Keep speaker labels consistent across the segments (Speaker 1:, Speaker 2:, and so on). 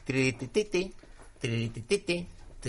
Speaker 1: Tiritititi, tiritititi,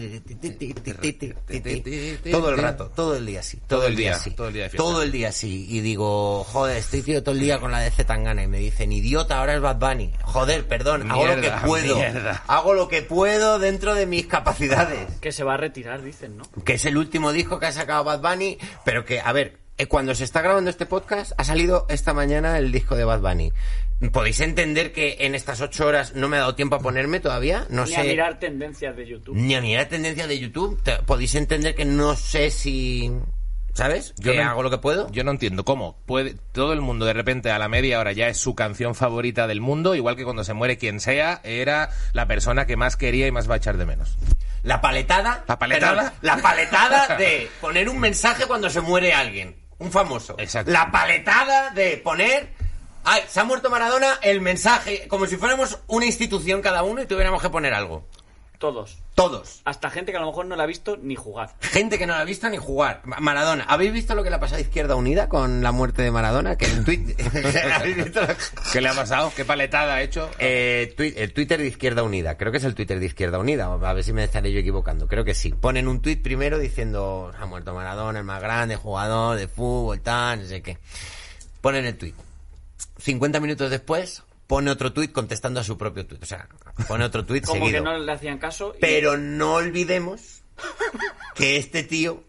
Speaker 1: todo el rato, todo el día así, todo el día así,
Speaker 2: todo el día de fiesta.
Speaker 1: todo el día así. Y digo, joder, estoy tío todo el día con la de Zetangana. Y me dicen, idiota, ahora es Bad Bunny. Joder, perdón, hago lo que puedo. Hago lo que puedo dentro de mis capacidades.
Speaker 3: Que se va a retirar, dicen, ¿no?
Speaker 1: Que es el último disco que ha sacado Bad Bunny, pero que, a ver, cuando se está grabando este podcast, ha salido esta mañana el disco de Bad Bunny. ¿Podéis entender que en estas 8 horas no me ha dado tiempo a ponerme todavía? No
Speaker 3: Ni
Speaker 1: sé.
Speaker 3: a mirar tendencias de YouTube.
Speaker 1: Ni a mirar tendencias de YouTube. ¿Podéis entender que no sé si... ¿Sabes?
Speaker 2: Yo
Speaker 1: Que
Speaker 2: no-
Speaker 1: hago lo que puedo.
Speaker 2: Yo no entiendo cómo puede todo el mundo de repente a la media hora ya es su canción favorita del mundo, igual que cuando se muere quien sea, era la persona que más quería y más va a echar de menos.
Speaker 1: La paletada...
Speaker 2: ¿La paletada?
Speaker 1: Perdón, la paletada de poner un mensaje cuando se muere alguien. Un famoso.
Speaker 2: Exacto.
Speaker 1: La paletada de poner... Ay, se ha muerto Maradona, el mensaje, como si fuéramos una institución cada uno y tuviéramos que poner algo.
Speaker 3: Todos.
Speaker 1: Todos.
Speaker 3: Hasta gente que a lo mejor no la ha visto ni jugar.
Speaker 1: Gente que no la ha visto ni jugar. Maradona. ¿Habéis visto lo que le ha pasado a Izquierda Unida con la muerte de Maradona? Que en ¿Habéis visto lo-
Speaker 2: ¿Qué le ha pasado? ¿Qué paletada ha hecho?
Speaker 1: El Twitter de Izquierda Unida. Creo que es el Twitter de Izquierda Unida. A ver si me estaré yo equivocando. Creo que sí. Ponen un tuit primero diciendo ha muerto Maradona, el más grande jugador de fútbol, tal, no sé qué. Ponen el tuit. 50 minutos después pone otro tuit contestando a su propio tuit. O sea, pone otro tuit
Speaker 3: Como
Speaker 1: seguido.
Speaker 3: que no le hacían caso.
Speaker 1: Pero no olvidemos que este tío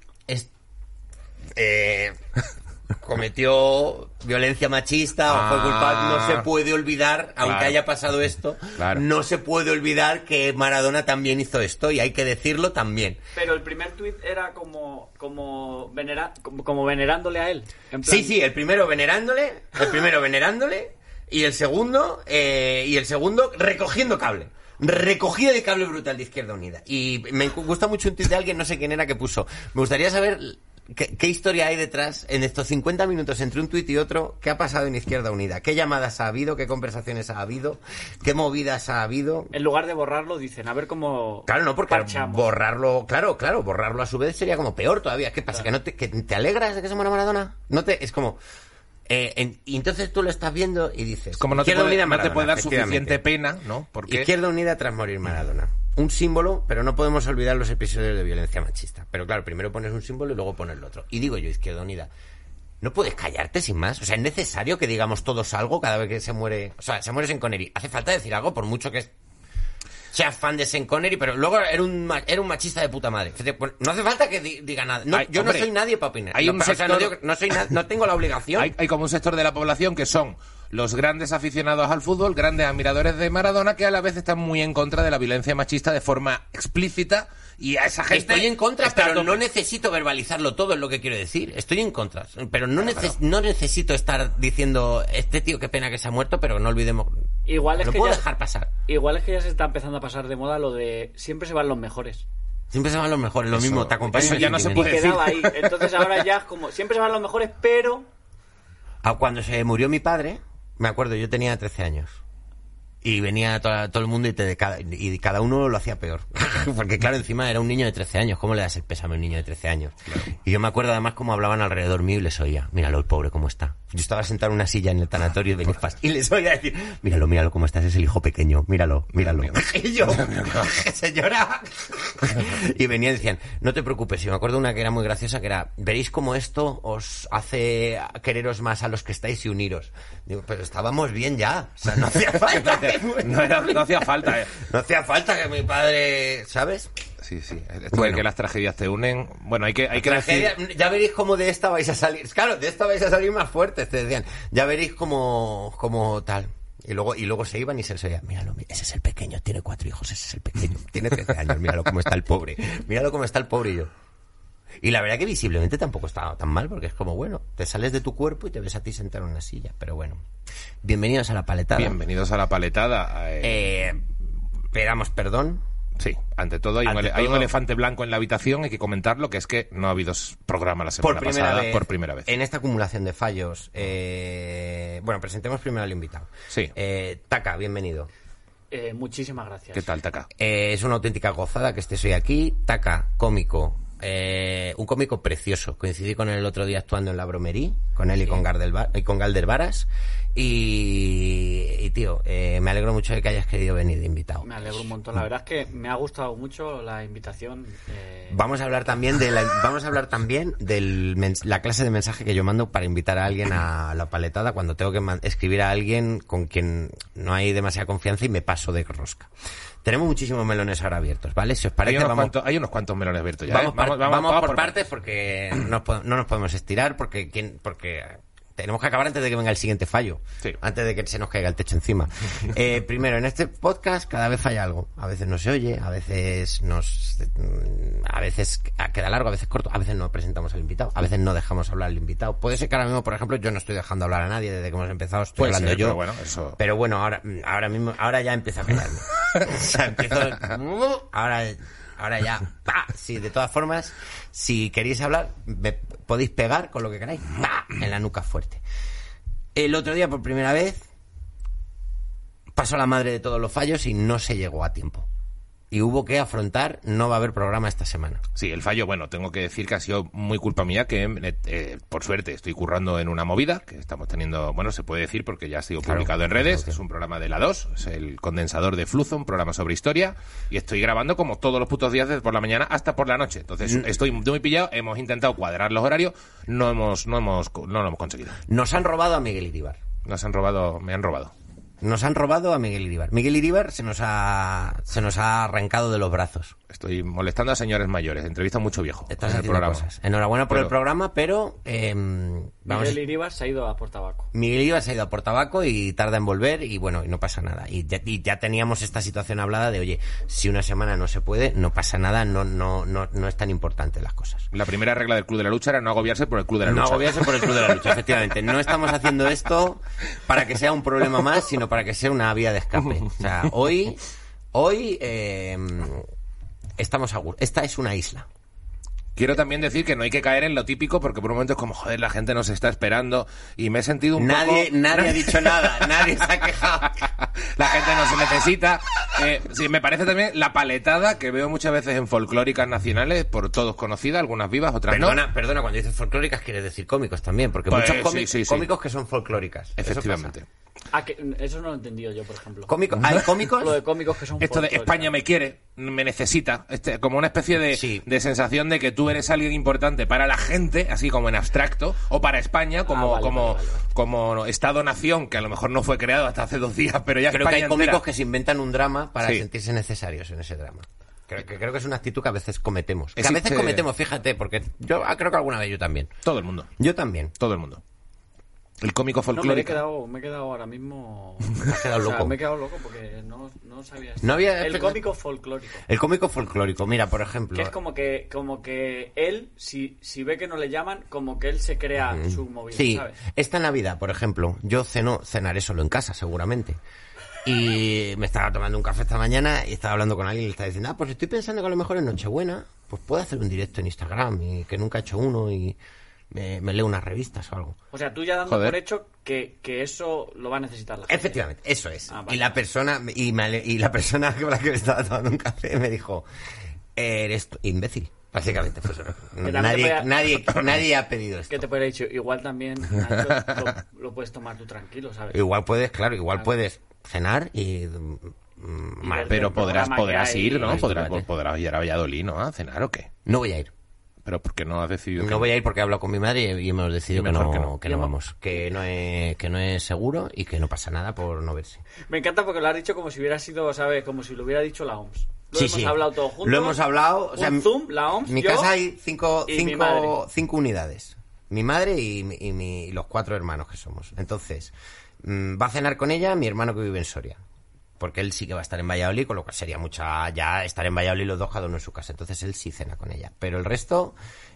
Speaker 1: cometió violencia machista o fue culpable. No se puede olvidar, aunque
Speaker 2: Claro.
Speaker 1: haya pasado esto,
Speaker 2: Claro.
Speaker 1: no se puede olvidar que Maradona también hizo esto y hay que decirlo también.
Speaker 3: Pero el primer tuit era como venerándole a él. En plan,
Speaker 1: Sí, el primero venerándole, y el segundo recogiendo cable. Recogida de cable brutal de Izquierda Unida. Y me gusta mucho un tuit de alguien, no sé quién era, que puso. Me gustaría saber qué historia hay detrás en estos 50 minutos entre un tuit y otro. ¿Qué ha pasado en Izquierda Unida? ¿Qué llamadas ha habido? ¿Qué conversaciones ha habido? ¿Qué movidas ha habido?
Speaker 3: En lugar de borrarlo, dicen, a ver cómo...
Speaker 1: Claro, no, porque
Speaker 3: parchamos.
Speaker 1: borrarlo, claro, borrarlo a su vez sería como peor todavía. ¿Qué pasa?
Speaker 3: Claro.
Speaker 1: ¿Que te alegras de que se muera Maradona? Es como... y entonces tú lo estás viendo y dices...
Speaker 2: Como no te
Speaker 1: Izquierda
Speaker 2: puede,
Speaker 1: Unida,
Speaker 2: no te
Speaker 1: Maradona,
Speaker 2: puede dar
Speaker 1: efectivamente.
Speaker 2: suficiente pena, ¿no? Porque
Speaker 1: Izquierda Unida tras morir Maradona. Un símbolo, pero no podemos olvidar los episodios de violencia machista. Pero claro, primero pones un símbolo y luego pones el otro. Y digo yo, Izquierda Unida, no puedes callarte sin más. O sea, es necesario que digamos todos algo cada vez que se muere... O sea, se muere Sean Connery. Hace falta decir algo, por mucho que seas fan de Sean Connery, pero luego era un machista de puta madre. No hace falta que diga nada. No, yo
Speaker 2: hombre,
Speaker 1: no soy nadie para opinar.
Speaker 2: hay un
Speaker 1: O sea, no,
Speaker 2: sector-
Speaker 1: no tengo la obligación.
Speaker 2: hay como un sector de la población que son los grandes aficionados al fútbol, grandes admiradores de Maradona, que a la vez están muy en contra de la violencia machista de forma explícita, y a esa gente...
Speaker 1: Estoy en contra,
Speaker 2: está
Speaker 1: pero
Speaker 2: a tope.
Speaker 1: no necesito verbalizarlo todo, es lo que quiero decir. Estoy en contra, pero no necesito estar diciendo, este tío, qué pena que se ha muerto, pero no olvidemos...
Speaker 3: Igual es
Speaker 1: no
Speaker 3: que
Speaker 1: puedo
Speaker 3: ya-
Speaker 1: dejar pasar.
Speaker 3: Igual es que ya se está empezando a pasar de moda lo de siempre se van los mejores.
Speaker 1: Siempre se van los mejores, lo
Speaker 2: Eso-
Speaker 1: mismo, te acompaño.
Speaker 2: eso
Speaker 1: en
Speaker 2: ya
Speaker 1: el
Speaker 2: no se
Speaker 1: sentimiento.
Speaker 2: puede
Speaker 3: Quedaba
Speaker 2: decir.
Speaker 3: ahí. Entonces ahora ya es como siempre se van los mejores, pero
Speaker 1: Cuando se murió mi padre, me acuerdo, yo tenía 13 años. Y venía todo el mundo y cada uno lo hacía peor. Porque claro, encima era un niño de 13 años. ¿Cómo le das el pésame a un niño de 13 años? Y yo me acuerdo además cómo hablaban alrededor mío y les oía. Míralo, el pobre, cómo está. Yo estaba sentado en una silla en el tanatorio de Benifaz y les oía decir, míralo, cómo estás, es el hijo pequeño. Míralo. Y yo, señora. Y venían y decían, no te preocupes. Y me acuerdo una que era muy graciosa, que era, veréis cómo esto os hace quereros más a los que estáis y uniros. Digo, pero estábamos bien ya. O sea, no hacía falta.
Speaker 2: No hacía falta,
Speaker 1: No hacía falta que mi padre, ¿sabes?
Speaker 2: Sí. Esto
Speaker 1: Bueno.
Speaker 2: de que las tragedias te unen... Bueno, hay que
Speaker 1: Tragedia,
Speaker 2: decir...
Speaker 1: ya veréis cómo de esta vais a salir. Claro, de esta vais a salir más fuertes, te decían. Ya veréis cómo tal. Y luego se iban y se les oía, míralo, ese es el pequeño, tiene 4 hijos, ese es el pequeño, tiene 13 años, míralo cómo está el pobre. Míralo cómo está el pobre y yo. Y la verdad que visiblemente tampoco estaba tan mal, porque es como, bueno, te sales de tu cuerpo y te ves a ti sentado en una silla. Pero bueno, bienvenidos a la paletada.
Speaker 2: Bienvenidos a la paletada.
Speaker 1: Pedamos perdón.
Speaker 2: Sí, ante todo hay un elefante blanco en la habitación, hay que comentarlo, que es que no ha habido programa la semana pasada por primera vez.
Speaker 1: En esta acumulación de fallos, bueno, presentemos primero al invitado.
Speaker 2: Sí.
Speaker 1: Taka, bienvenido.
Speaker 3: muchísimas gracias.
Speaker 2: ¿Qué tal, Taka?
Speaker 1: Es una auténtica gozada que estés hoy aquí. Taka, cómico, un cómico precioso. Coincidí con él el otro día actuando en la Bromerí, con él y con Galder Varas. Y tío, me alegro mucho de que hayas querido venir de invitado.
Speaker 3: Me alegro un montón. La verdad es que me ha gustado mucho la invitación.
Speaker 1: Vamos a hablar también de la clase de mensaje que yo mando para invitar a alguien a la paletada cuando tengo que escribir a alguien con quien no hay demasiada confianza y me paso de rosca. Tenemos muchísimos melones ahora abiertos, ¿vale? Si os parece,
Speaker 2: hay unos cuantos melones abiertos ya.
Speaker 1: Vamos por partes porque no nos podemos estirar porque tenemos que acabar antes de que venga el siguiente fallo. Sí. Antes de que se nos caiga el techo encima. Primero, en este podcast cada vez falla algo. A veces no se oye, a veces queda largo, a veces corto, a veces no presentamos al invitado, a veces no dejamos hablar al invitado. Puede ser que ahora mismo, por ejemplo, yo no estoy dejando hablar a nadie desde que hemos empezado, estoy hablando yo. Pero bueno, ahora ya empiezo a callarme. O sea, Ahora ya, ¡pah! Sí, de todas formas, si queréis hablar, me podéis pegar con lo que queráis, ¡pah! En la nuca fuerte. El otro día, por primera vez, pasó la madre de todos los fallos y no se llegó a tiempo. Y hubo que afrontar, no va a haber programa esta semana.
Speaker 2: Sí, el fallo, bueno, tengo que decir que ha sido muy culpa mía, que por suerte estoy currando en una movida, que estamos teniendo, bueno, se puede decir porque ya ha sido publicado en redes, es un programa de La 2, es el condensador de Fluzo, un programa sobre historia, y estoy grabando como todos los putos días desde por la mañana hasta por la noche. Entonces estoy muy pillado, hemos intentado cuadrar los horarios, no lo hemos conseguido.
Speaker 1: Nos han robado a Miguel Iribar.
Speaker 2: Me han robado.
Speaker 1: Nos han robado a Miguel Iribar. Miguel Iribar se nos ha arrancado de los brazos.
Speaker 2: Estoy molestando a señores mayores. Entrevista mucho viejo.
Speaker 1: Estás haciendo cosas. Enhorabuena por el programa, pero...
Speaker 3: Miguel Iribar se ha ido a Portabaco.
Speaker 1: Miguel Iribar se ha ido a Portabaco y tarda en volver y bueno, y no pasa nada. Y ya teníamos esta situación hablada de, oye, si una semana no se puede, no pasa nada, no es tan importante las cosas.
Speaker 2: La primera regla del Club de la Lucha era no agobiarse por el Club de la Lucha.
Speaker 1: No agobiarse por el Club de la Lucha, efectivamente. No estamos haciendo esto para que sea un problema más, sino para que sea una vía de escape. O sea, hoy estamos a gusto. Esta es una isla.
Speaker 2: Quiero también decir que no hay que caer en lo típico porque por un momento es como, joder, la gente nos está esperando y me he sentido un poco...
Speaker 1: Nadie ha dicho nada, nadie se ha quejado.
Speaker 2: La gente no se necesita. Sí, me parece también la paletada que veo muchas veces en folclóricas nacionales, por todos conocidas, algunas vivas, otras no.
Speaker 1: Perdona, cuando dices folclóricas quieres decir cómicos también, porque muchos cómicos que son folclóricas.
Speaker 2: Efectivamente.
Speaker 3: Eso no lo he entendido yo, por ejemplo.
Speaker 1: ¿Hay cómicos?
Speaker 3: Lo de cómicos que son
Speaker 2: esto de España me quiere, me necesita, como una especie de sensación de que tú eres alguien importante para la gente, así como en abstracto, o para España como Estado-nación, que a lo mejor no fue creado hasta hace 2 días, pero ya
Speaker 1: creo
Speaker 2: España
Speaker 1: que hay cómicos
Speaker 2: entera.
Speaker 1: Que se inventan un drama para sentirse necesarios en ese drama. Creo que es una actitud que a veces cometemos. Fíjate, porque yo creo que alguna vez yo también.
Speaker 2: Todo el mundo.
Speaker 1: Yo también.
Speaker 2: Todo el mundo. El cómico folclórico.
Speaker 3: No, me he quedado ahora mismo...
Speaker 1: Me has quedado loco.
Speaker 3: Me he quedado loco porque no sabía esto.
Speaker 1: No había...
Speaker 3: El cómico folclórico.
Speaker 1: El cómico folclórico, mira, por ejemplo...
Speaker 3: Que es como que él, si ve que no le llaman, como que él se crea su movida,
Speaker 1: sí,
Speaker 3: ¿sabes?
Speaker 1: Esta Navidad, por ejemplo, yo cenaré solo en casa, seguramente. Y me estaba tomando un café esta mañana y estaba hablando con alguien y le estaba diciendo, pues estoy pensando que a lo mejor en Nochebuena, pues puedo hacer un directo en Instagram y que nunca he hecho uno y... Me leo unas revistas o algo.
Speaker 3: O sea, tú ya dando por hecho que eso lo va a necesitar la gente.
Speaker 1: Efectivamente, eso es.
Speaker 3: Vale.
Speaker 1: Y la persona con la que me estaba tomando un café me dijo, eres imbécil. Básicamente fue eso. Nadie ha pedido esto.
Speaker 3: ¿Qué te puede haber dicho? Igual también Nacho, lo puedes tomar tú tranquilo, ¿sabes?
Speaker 1: Igual puedes cenar y...
Speaker 2: pero podrás ir, ¿no? Podrás ir a Valladolid, ¿no? A cenar o qué.
Speaker 1: No voy a ir.
Speaker 2: ¿Pero por qué no has decidido?
Speaker 1: No voy a ir porque he hablado con mi madre y hemos decidido que no vamos. Que no es seguro y que no pasa nada por no verse.
Speaker 3: Me encanta porque lo has dicho como si hubiera sido, ¿sabes? Como si lo hubiera dicho la OMS. Hemos hablado todos juntos.
Speaker 1: Lo hemos hablado. O sea,
Speaker 3: Zoom, la OMS,
Speaker 1: en mi casa hay cinco unidades. Mi madre y los 4 hermanos que somos. Entonces, va a cenar con ella mi hermano que vive en Soria. Porque él sí que va a estar en Valladolid, con lo cual sería ya estar en Valladolid los dos, cada uno en su casa. Entonces él sí cena con ella. Pero el resto,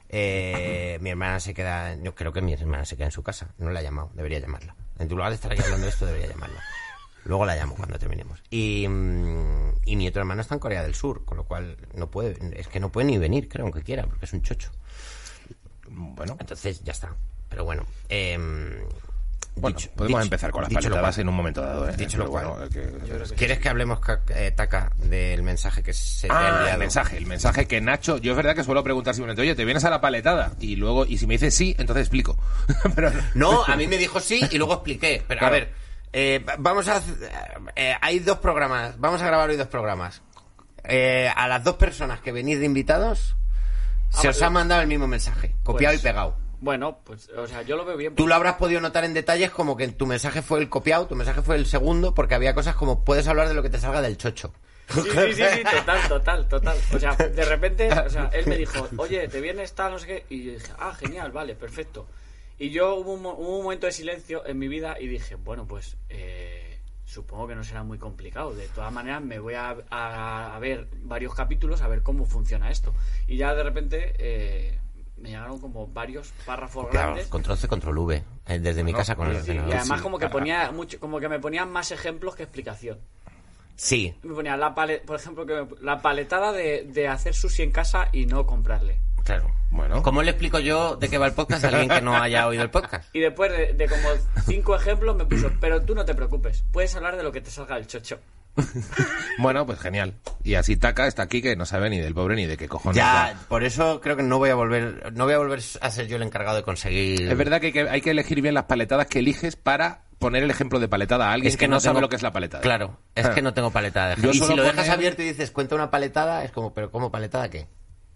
Speaker 1: mi hermana se queda... Yo creo que mi hermana se queda en su casa. No la he llamado, debería llamarla. En lugar de estar aquí hablando de esto, debería llamarla. Luego la llamo cuando terminemos. Y mi otro hermano está en Corea del Sur, con lo cual no puede ni venir, creo, aunque quiera, porque es un chocho.
Speaker 2: Bueno.
Speaker 1: Entonces ya está. Pero bueno,
Speaker 2: Bueno, podemos empezar con las paletadas en un momento dado.
Speaker 1: Dicho lo cual.
Speaker 2: Bueno,
Speaker 1: ¿Quieres que hablemos, Taka, del mensaje que se te ha enviado?
Speaker 2: El mensaje que Nacho... Yo es verdad que suelo preguntar simplemente, oye, ¿te vienes a la paletada? Y luego, y si me dices sí, entonces explico. Pero
Speaker 1: no, a mí me dijo sí y luego expliqué. Pero claro. A ver, vamos a... hay 2 programas. Vamos a grabar hoy 2 programas. A las 2 personas que venís de invitados se os ha mandado el mismo mensaje, copiado y pegado.
Speaker 3: Bueno, pues, o sea, yo lo veo bien.
Speaker 1: Tú lo habrás podido notar en detalles como que tu mensaje fue el copiado, tu mensaje fue el segundo, porque había cosas como puedes hablar de lo que te salga del chocho.
Speaker 3: Sí, total. O sea, de repente, o sea, él me dijo, oye, ¿te vienes tal, no sé qué? Y yo dije, genial, vale, perfecto. Y yo hubo un momento de silencio en mi vida y dije, bueno, pues, supongo que no será muy complicado. De todas maneras, me voy a ver varios capítulos a ver cómo funciona esto. Y ya de repente... me llegaron como varios párrafos grandes.
Speaker 1: Control C, Control V, desde mi casa con el ordenador.
Speaker 3: Y además como que ponía como que me ponían más ejemplos que explicación.
Speaker 1: Sí.
Speaker 3: Me ponía por ejemplo, la paletada de hacer sushi en casa y no comprarle.
Speaker 1: Claro. Bueno. ¿Cómo le explico yo de qué va el podcast a alguien que no haya oído el podcast?
Speaker 3: Y después de como 5 ejemplos me puso, pero tú no te preocupes, puedes hablar de lo que te salga del chocho.
Speaker 2: Bueno, pues genial. Y así Taka está aquí que no sabe ni del pobre ni de qué cojones.
Speaker 1: Ya, por eso creo que no voy a volver a ser yo el encargado de conseguir.
Speaker 2: Es verdad que hay que elegir bien las paletadas que eliges para poner el ejemplo de paletada a alguien que no sabe lo que es la paletada.
Speaker 1: Claro, es que no tengo paletada. Y si lo dejas abierto y dices, cuenta una paletada, es como, ¿pero cómo paletada qué?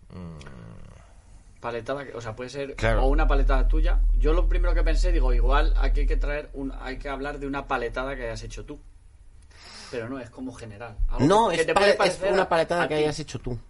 Speaker 3: Paletada, o sea, puede ser o una paletada tuya. Yo lo primero que pensé, digo, igual aquí hay que hablar de una paletada que hayas hecho tú. Pero no, es como general.
Speaker 1: No, es una paletada que hayas hecho tú.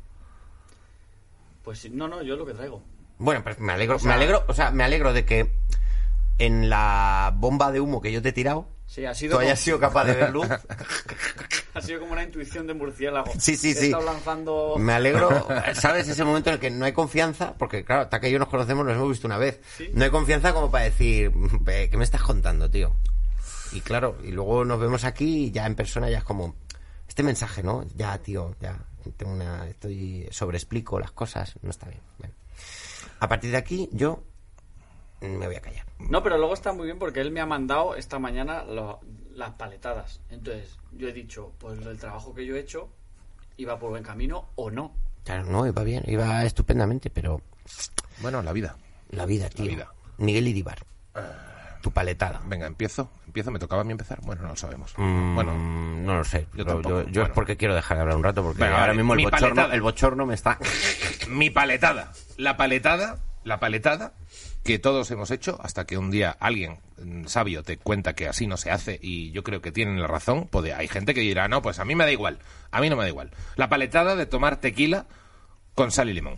Speaker 3: Pues no, yo es lo que traigo.
Speaker 1: Bueno, pues me alegro de que en la bomba de humo que yo te he tirado, tú hayas sido capaz de ver luz.
Speaker 3: Ha sido como una intuición de murciélago.
Speaker 1: Sí.
Speaker 3: He estado lanzando...
Speaker 1: Me alegro, ¿sabes? Ese momento en el que no hay confianza, porque claro, Taka y yo nos conocemos, nos hemos visto una vez. ¿Sí? No hay confianza como para decir, ¿qué me estás contando, tío? Y claro, y luego nos vemos aquí y ya en persona ya es como este mensaje, ¿no? Ya, tío, ya sobreexplico las cosas, no está bien. Bueno. A partir de aquí yo me voy a callar.
Speaker 3: No, pero luego está muy bien porque él me ha mandado esta mañana las paletadas. Entonces, yo he dicho, pues el trabajo que yo he hecho iba por buen camino o no.
Speaker 1: Claro, no, iba bien, iba estupendamente, pero...
Speaker 2: Bueno, la vida.
Speaker 1: La vida, tío. Miguel Iribar. Tu paletada.
Speaker 2: Venga, empiezo, me tocaba a mí empezar. Bueno, no lo sabemos.
Speaker 1: Bueno, no lo sé. Yo es porque quiero dejar de hablar un rato, porque
Speaker 2: venga,
Speaker 1: ahora mismo el bochorno me está...
Speaker 2: Mi paletada. La paletada que todos hemos hecho hasta que un día alguien sabio te cuenta que así no se hace y yo creo que tienen la razón. Hay gente que dirá, no, pues a mí me da igual. A mí no me da igual. La paletada de tomar tequila con sal y limón.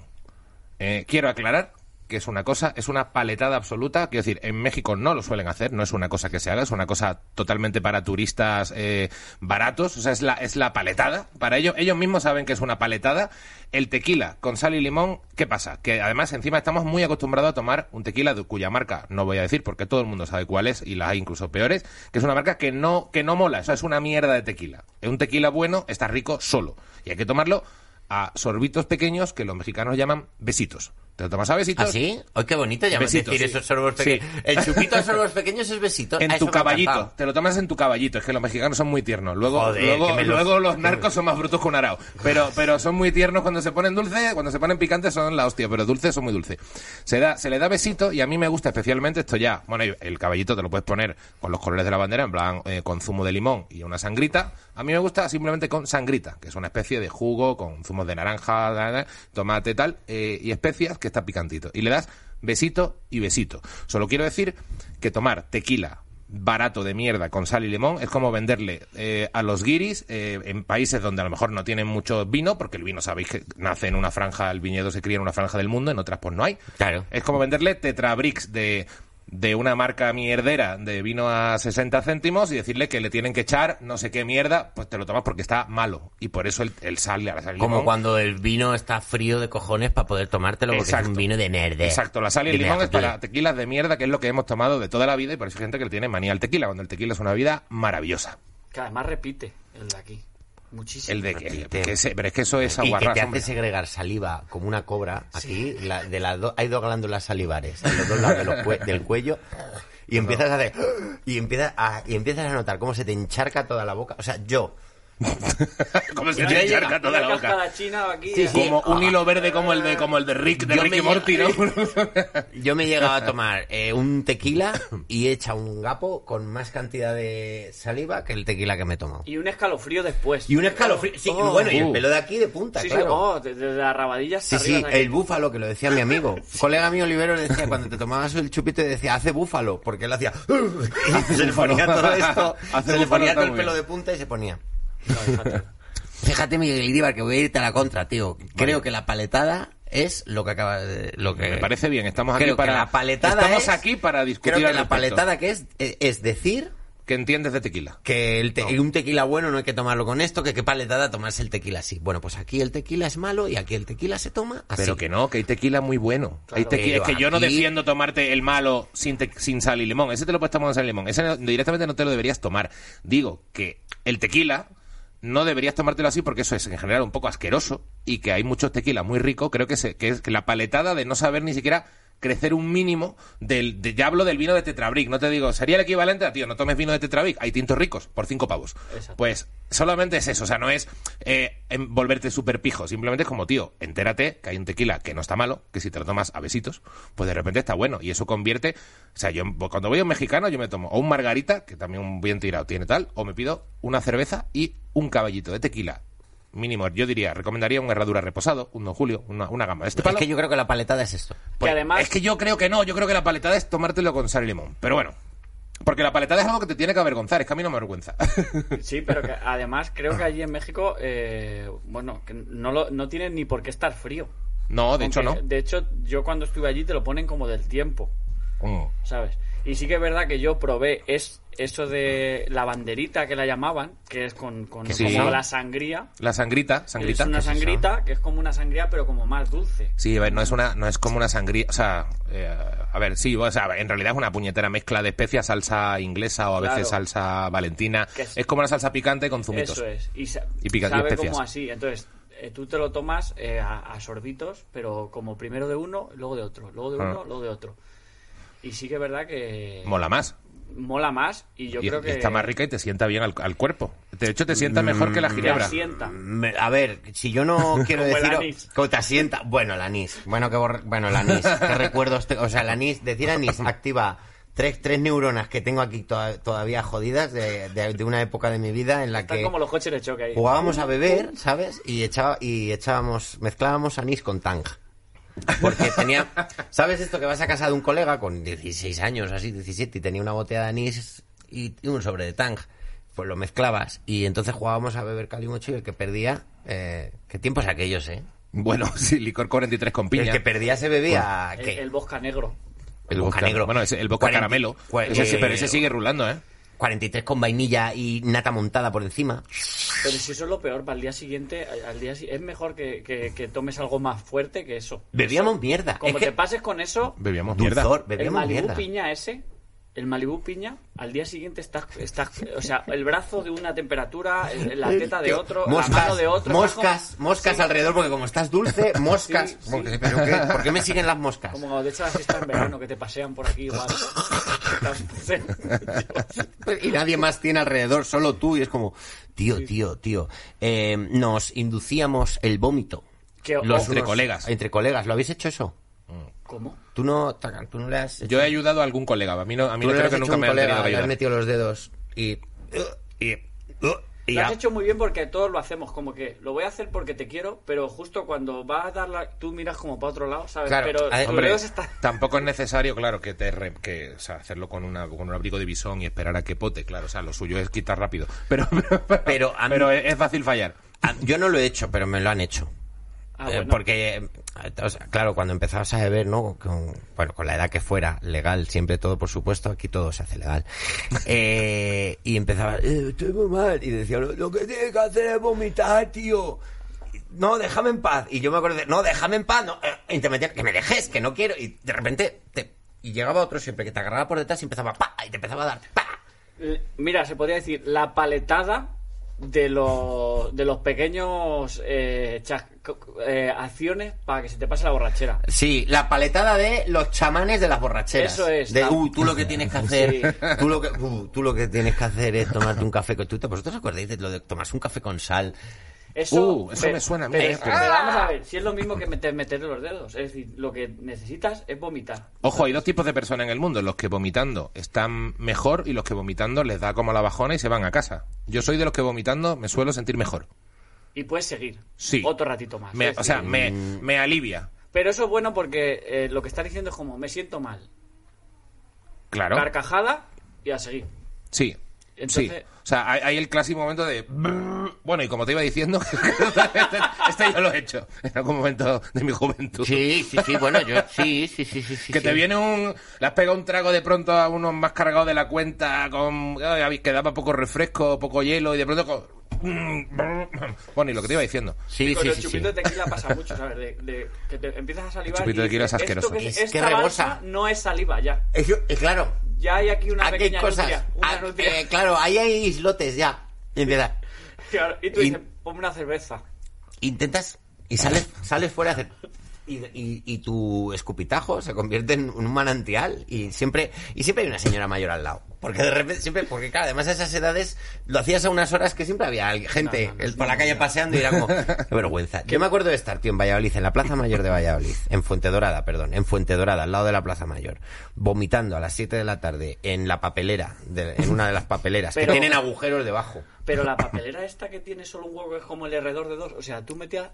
Speaker 2: Quiero aclarar que es una paletada absoluta. Quiero decir, en México no lo suelen hacer, no es una cosa que se haga, es una cosa totalmente para turistas baratos, o sea, es la paletada. Para ellos mismos saben que es una paletada. El tequila con sal y limón, ¿qué pasa? Que además encima estamos muy acostumbrados a tomar un tequila cuya marca no voy a decir porque todo el mundo sabe cuál es y las hay incluso peores, que es una marca que no mola, eso es una mierda de tequila. Un tequila bueno está rico solo y hay que tomarlo a sorbitos pequeños que los mexicanos llaman besitos. ¿Te lo tomas a besitos?
Speaker 1: ¿Ah, sí? ¡Ay, qué bonito! Ya
Speaker 2: besitos,
Speaker 1: decir esos sorbos pequeños. Sí. El chupito a sorbos pequeños es besito.
Speaker 2: En tu caballito. Te lo tomas en tu caballito. Es que los mexicanos son muy tiernos. Luego los narcos son más brutos que un arao. Pero son muy tiernos cuando se ponen dulce. Cuando se ponen picantes son la hostia. Pero dulces son muy dulces. Se le da besito y a mí me gusta especialmente esto ya. Bueno, el caballito te lo puedes poner con los colores de la bandera, en plan con zumo de limón y una sangrita. A mí me gusta simplemente con sangrita, que es una especie de jugo con zumos de naranja, tomate tal, y especias que está picantito. Y le das besito y besito. Solo quiero decir que tomar tequila barato de mierda con sal y limón es como venderle a los guiris en países donde a lo mejor no tienen mucho vino, porque el vino sabéis que nace en una franja, el viñedo se cría en una franja del mundo, en otras pues no hay.
Speaker 1: Claro.
Speaker 2: Es como venderle Tetrabrix de una marca mierdera de vino a 60 céntimos y decirle que le tienen que echar no sé qué mierda, pues te lo tomas porque está malo. Y por eso el sal, la sal y
Speaker 1: como
Speaker 2: limón.
Speaker 1: Cuando el vino está frío de cojones para poder tomártelo porque es un vino de mierda.
Speaker 2: Exacto, la sal y el limón es para tequilas de mierda, que es lo que hemos tomado de toda la vida y por eso hay gente que le tiene manía al tequila, cuando el tequila es una bebida maravillosa.
Speaker 3: Que además repite el de aquí. Muchísimo.
Speaker 2: El de pero es que eso es aguarrás.
Speaker 1: Y que te hace segregar saliva como una cobra. Aquí hay 2 glándulas salivares en los 2 lados del cuello. y empiezas a hacer... Y empiezas a notar cómo se te encharca toda la boca. O sea, yo...
Speaker 2: Como se te encharca toda la boca.
Speaker 3: China aquí,
Speaker 1: Sí, sí.
Speaker 2: Como un hilo verde como el de Rick y Morty, ¿no?
Speaker 1: Yo me he llegado a tomar un tequila y he echado un gapo con más cantidad de saliva que el tequila que me he tomado.
Speaker 3: Y un escalofrío después.
Speaker 1: Y un escalofrío, sí, bueno, y el pelo de aquí de punta,
Speaker 3: sí,
Speaker 1: claro.
Speaker 3: Sí, desde la rabadilla hasta
Speaker 1: Sí,
Speaker 3: arriba.
Speaker 1: sí, el búfalo, que lo decía mi amigo. Un colega mío, Olivero, le decía, cuando te tomabas el chupito, decía, hace búfalo, porque él hacía... Y se le ponía todo esto, se le ponía todo el pelo de punta y se ponía...
Speaker 3: No,
Speaker 1: Fíjate, Miguel Ildíbar, que voy a irte a la contra, tío. Creo que la paletada es lo que acaba de...
Speaker 2: Me parece bien, estamos aquí
Speaker 1: aquí
Speaker 2: para discutir.
Speaker 1: Creo que la paletada que es decir...
Speaker 2: Que entiendes de tequila.
Speaker 1: Que un tequila bueno no hay que tomarlo con esto, que qué paletada tomarse el tequila así. Bueno, pues aquí el tequila es malo y aquí el tequila se toma así.
Speaker 2: Pero que no, que hay tequila muy bueno.
Speaker 3: Claro.
Speaker 2: Es que yo no defiendo tomarte el malo sin sal y limón. Ese te lo puedes tomar con sal y limón. Ese directamente no te lo deberías tomar. Digo que el tequila... No deberías tomártelo así porque eso es en general un poco asqueroso y que hay muchos tequilas muy ricos. Creo que es la paletada de no saber ni siquiera crecer un mínimo ya hablo del vino de Tetrabric. No te digo, sería el equivalente a, tío, no tomes vino de Tetrabric, hay tintos ricos por 5 pavos.
Speaker 3: Exacto.
Speaker 2: Pues solamente es eso, o sea, no es volverte súper pijo, simplemente es como, tío, entérate que hay un tequila que no está malo, que si te lo tomas a besitos, pues de repente está bueno, y eso convierte, o sea, yo cuando voy a un mexicano yo me tomo o un margarita, que también bien tirado tiene tal, o me pido una cerveza y un caballito de tequila. Mínimo, yo diría, recomendaría un Herradura reposado, un Don Julio, una gama de este palo.
Speaker 1: Es que yo creo que la paletada es esto.
Speaker 3: Pues, además...
Speaker 2: Es que yo creo que no, yo creo que la paletada es tomártelo con sal y limón. Pero bueno, porque la paletada es algo que te tiene que avergonzar, es que a mí no me avergüenza.
Speaker 3: Sí, pero que además creo que allí en México, bueno, que no tiene ni por qué estar frío.
Speaker 2: No, de hecho no.
Speaker 3: De hecho, yo cuando estuve allí te lo ponen como del tiempo, ¿sabes? Y sí que es verdad que yo probé eso de la banderita que la llamaban, que es con
Speaker 2: sí,
Speaker 3: como
Speaker 2: ¿no?
Speaker 3: la sangría.
Speaker 2: La sangrita.
Speaker 3: Es una sangrita que es como una sangría, pero como más dulce.
Speaker 2: Sí, a ver, no es como una sangría, o sea, a ver, sí, o sea, en realidad es una puñetera mezcla de especias, salsa inglesa o a veces salsa valentina. Es como una salsa picante con zumitos.
Speaker 3: Eso es. Y sabe
Speaker 2: especias.
Speaker 3: como así, entonces... tú te lo tomas a sorbitos, pero como primero de uno, luego de otro, luego de uno, luego de otro. Y sí que es verdad que...
Speaker 2: Mola más.
Speaker 3: Y yo creo que...
Speaker 2: Está más rica y te sienta bien al cuerpo. De hecho, te sienta mejor que la ginebra.
Speaker 3: Te asienta.
Speaker 1: A ver, si yo no quiero
Speaker 3: Como el
Speaker 1: decir...
Speaker 3: anís.
Speaker 1: ¿Cómo te asienta? Bueno, el anís. Bueno, el anís. ¿Qué recuerdos? O sea, el anís, decir anís activa tres neuronas que tengo aquí todavía jodidas de una época de mi vida en la
Speaker 3: Están
Speaker 1: que...
Speaker 3: como los coches de choque ahí.
Speaker 1: Jugábamos a beber, ¿sabes? Y mezclábamos anís con tang. Porque tenía... ¿Sabes esto que vas a casa de un colega con 16 años, así, 17, y tenía una botella de anís y un sobre de tang? Pues lo mezclabas y entonces jugábamos a beber calimocho y el que perdía... ¿Qué tiempos aquellos, eh?
Speaker 2: Bueno, sí, licor 43 con piña.
Speaker 1: El que perdía se bebía...
Speaker 3: El vodka negro.
Speaker 2: El vodka negro. Bueno, el vodka caramelo. Pero ese sigue rulando, ¿eh?
Speaker 1: 43 con vainilla y nata montada por encima.
Speaker 3: Pero si eso es lo peor, para el día siguiente, es mejor que tomes algo más fuerte que eso.
Speaker 1: Bebíamos
Speaker 3: eso,
Speaker 1: mierda.
Speaker 3: Como te pases con eso...
Speaker 2: Bebíamos mierda.
Speaker 3: El Malibu piña el Malibu piña, al día siguiente estás, o sea, el brazo de una temperatura, la teta de otro,
Speaker 1: moscas,
Speaker 3: la mano de otro.
Speaker 1: Moscas sí. Alrededor, porque como estás dulce, moscas.
Speaker 3: Sí.
Speaker 1: ¿Pero ¿por qué me siguen las moscas?
Speaker 3: Como de hecho la siesta en verano, que te pasean por aquí igual.
Speaker 1: Y nadie más tiene alrededor, solo tú, y es como, tío. Nos inducíamos el vómito.
Speaker 2: Entre colegas.
Speaker 1: Entre colegas, ¿lo habéis hecho eso?
Speaker 3: ¿Cómo?
Speaker 1: Tú no le has hecho...
Speaker 2: Yo he ayudado a algún colega. A mí no creo que nunca me han tenido que ayudar.
Speaker 1: Has metido los dedos y
Speaker 3: lo has hecho muy bien porque todos lo hacemos, como que lo voy a hacer porque te quiero, pero justo cuando vas a darla, tú miras como para otro lado, ¿sabes?
Speaker 1: Claro,
Speaker 3: pero
Speaker 2: hombre, tampoco es necesario, claro, o sea, hacerlo con un abrigo de bisón y esperar a que pote, claro, o sea, lo suyo es quitar rápido. Pero es fácil fallar.
Speaker 1: Yo no lo he hecho, pero me lo han hecho.
Speaker 3: Bueno.
Speaker 1: Porque, o sea, claro, cuando empezabas a beber, ¿no? Con la edad que fuera, legal, siempre todo, por supuesto, aquí todo se hace legal. Y empezaba, estoy muy mal. Y decía, lo que tienes que hacer es vomitar, tío. No, déjame en paz. Y yo me acuerdo no, déjame en paz. No. Y te metías, que me dejes, que no quiero. Y de repente, y llegaba otro siempre que te agarraba por detrás y empezaba, ¡pa! Y te empezaba a dar, ¡pa!
Speaker 3: Mira, se podría decir, la paletada de los pequeños acciones para que se te pase la borrachera.
Speaker 1: Sí, la paletada de los chamanes de las borracheras.
Speaker 3: Eso es.
Speaker 1: De, tú lo que tienes que hacer, sí. tú lo que tienes que hacer es tomarte un café con... ¿Vosotros os acordáis de lo de tomarse un café con sal?
Speaker 3: Eso
Speaker 1: me suena a mí.
Speaker 3: Pero vamos a ver, si es lo mismo que meterle los dedos. Es decir, lo que necesitas es vomitar.
Speaker 2: Ojo, hay dos tipos de personas en el mundo: los que vomitando están mejor y los que vomitando les da como la bajona y se van a casa. Yo soy de los que vomitando me suelo sentir mejor.
Speaker 3: Y puedes seguir.
Speaker 2: Sí.
Speaker 3: Otro ratito más.
Speaker 2: Me alivia.
Speaker 3: Pero eso es bueno porque lo que estás diciendo es como, me siento mal.
Speaker 2: Claro.
Speaker 3: Carcajada y a seguir.
Speaker 2: Sí. Entonces... Sí. O sea, hay el clásico momento de... Bueno, y como te iba diciendo, este yo lo he hecho en algún momento de mi juventud.
Speaker 1: Sí, bueno, yo... Sí.
Speaker 2: Que te viene le has pegado un trago de pronto a uno más cargado de la cuenta, que daba poco refresco, poco hielo, y de pronto... Bueno, y lo que te iba diciendo.
Speaker 3: Sí, con el chupito de tequila pasa mucho, ¿sabes? Que te empiezas a salivar.
Speaker 2: El chupito de tequila es asqueroso.
Speaker 1: Es que rebosa.
Speaker 3: No es saliva, ya.
Speaker 1: Claro.
Speaker 3: Ya hay aquí una pequeña
Speaker 1: cosas.
Speaker 3: nutria.
Speaker 1: Claro, ahí hay islotes ya. Y empieza.
Speaker 3: Claro, y tú dices, ponme una cerveza.
Speaker 1: Intentas y sales fuera a hacer... Y tu escupitajo se convierte en un manantial y siempre hay una señora mayor al lado, porque de repente porque claro, además a esas edades lo hacías a unas horas que siempre había gente por la calle paseando y era como qué vergüenza. Yo me acuerdo de estar, tío, en Valladolid, en la Plaza Mayor de Valladolid, en Fuenterrada, al lado de la Plaza Mayor, vomitando a las 7 de la tarde en la papelera, en una de las papeleras que tienen agujeros debajo.
Speaker 3: Pero la papelera esta que tiene solo un hueco es como el herredor de dos, o sea, tú metías...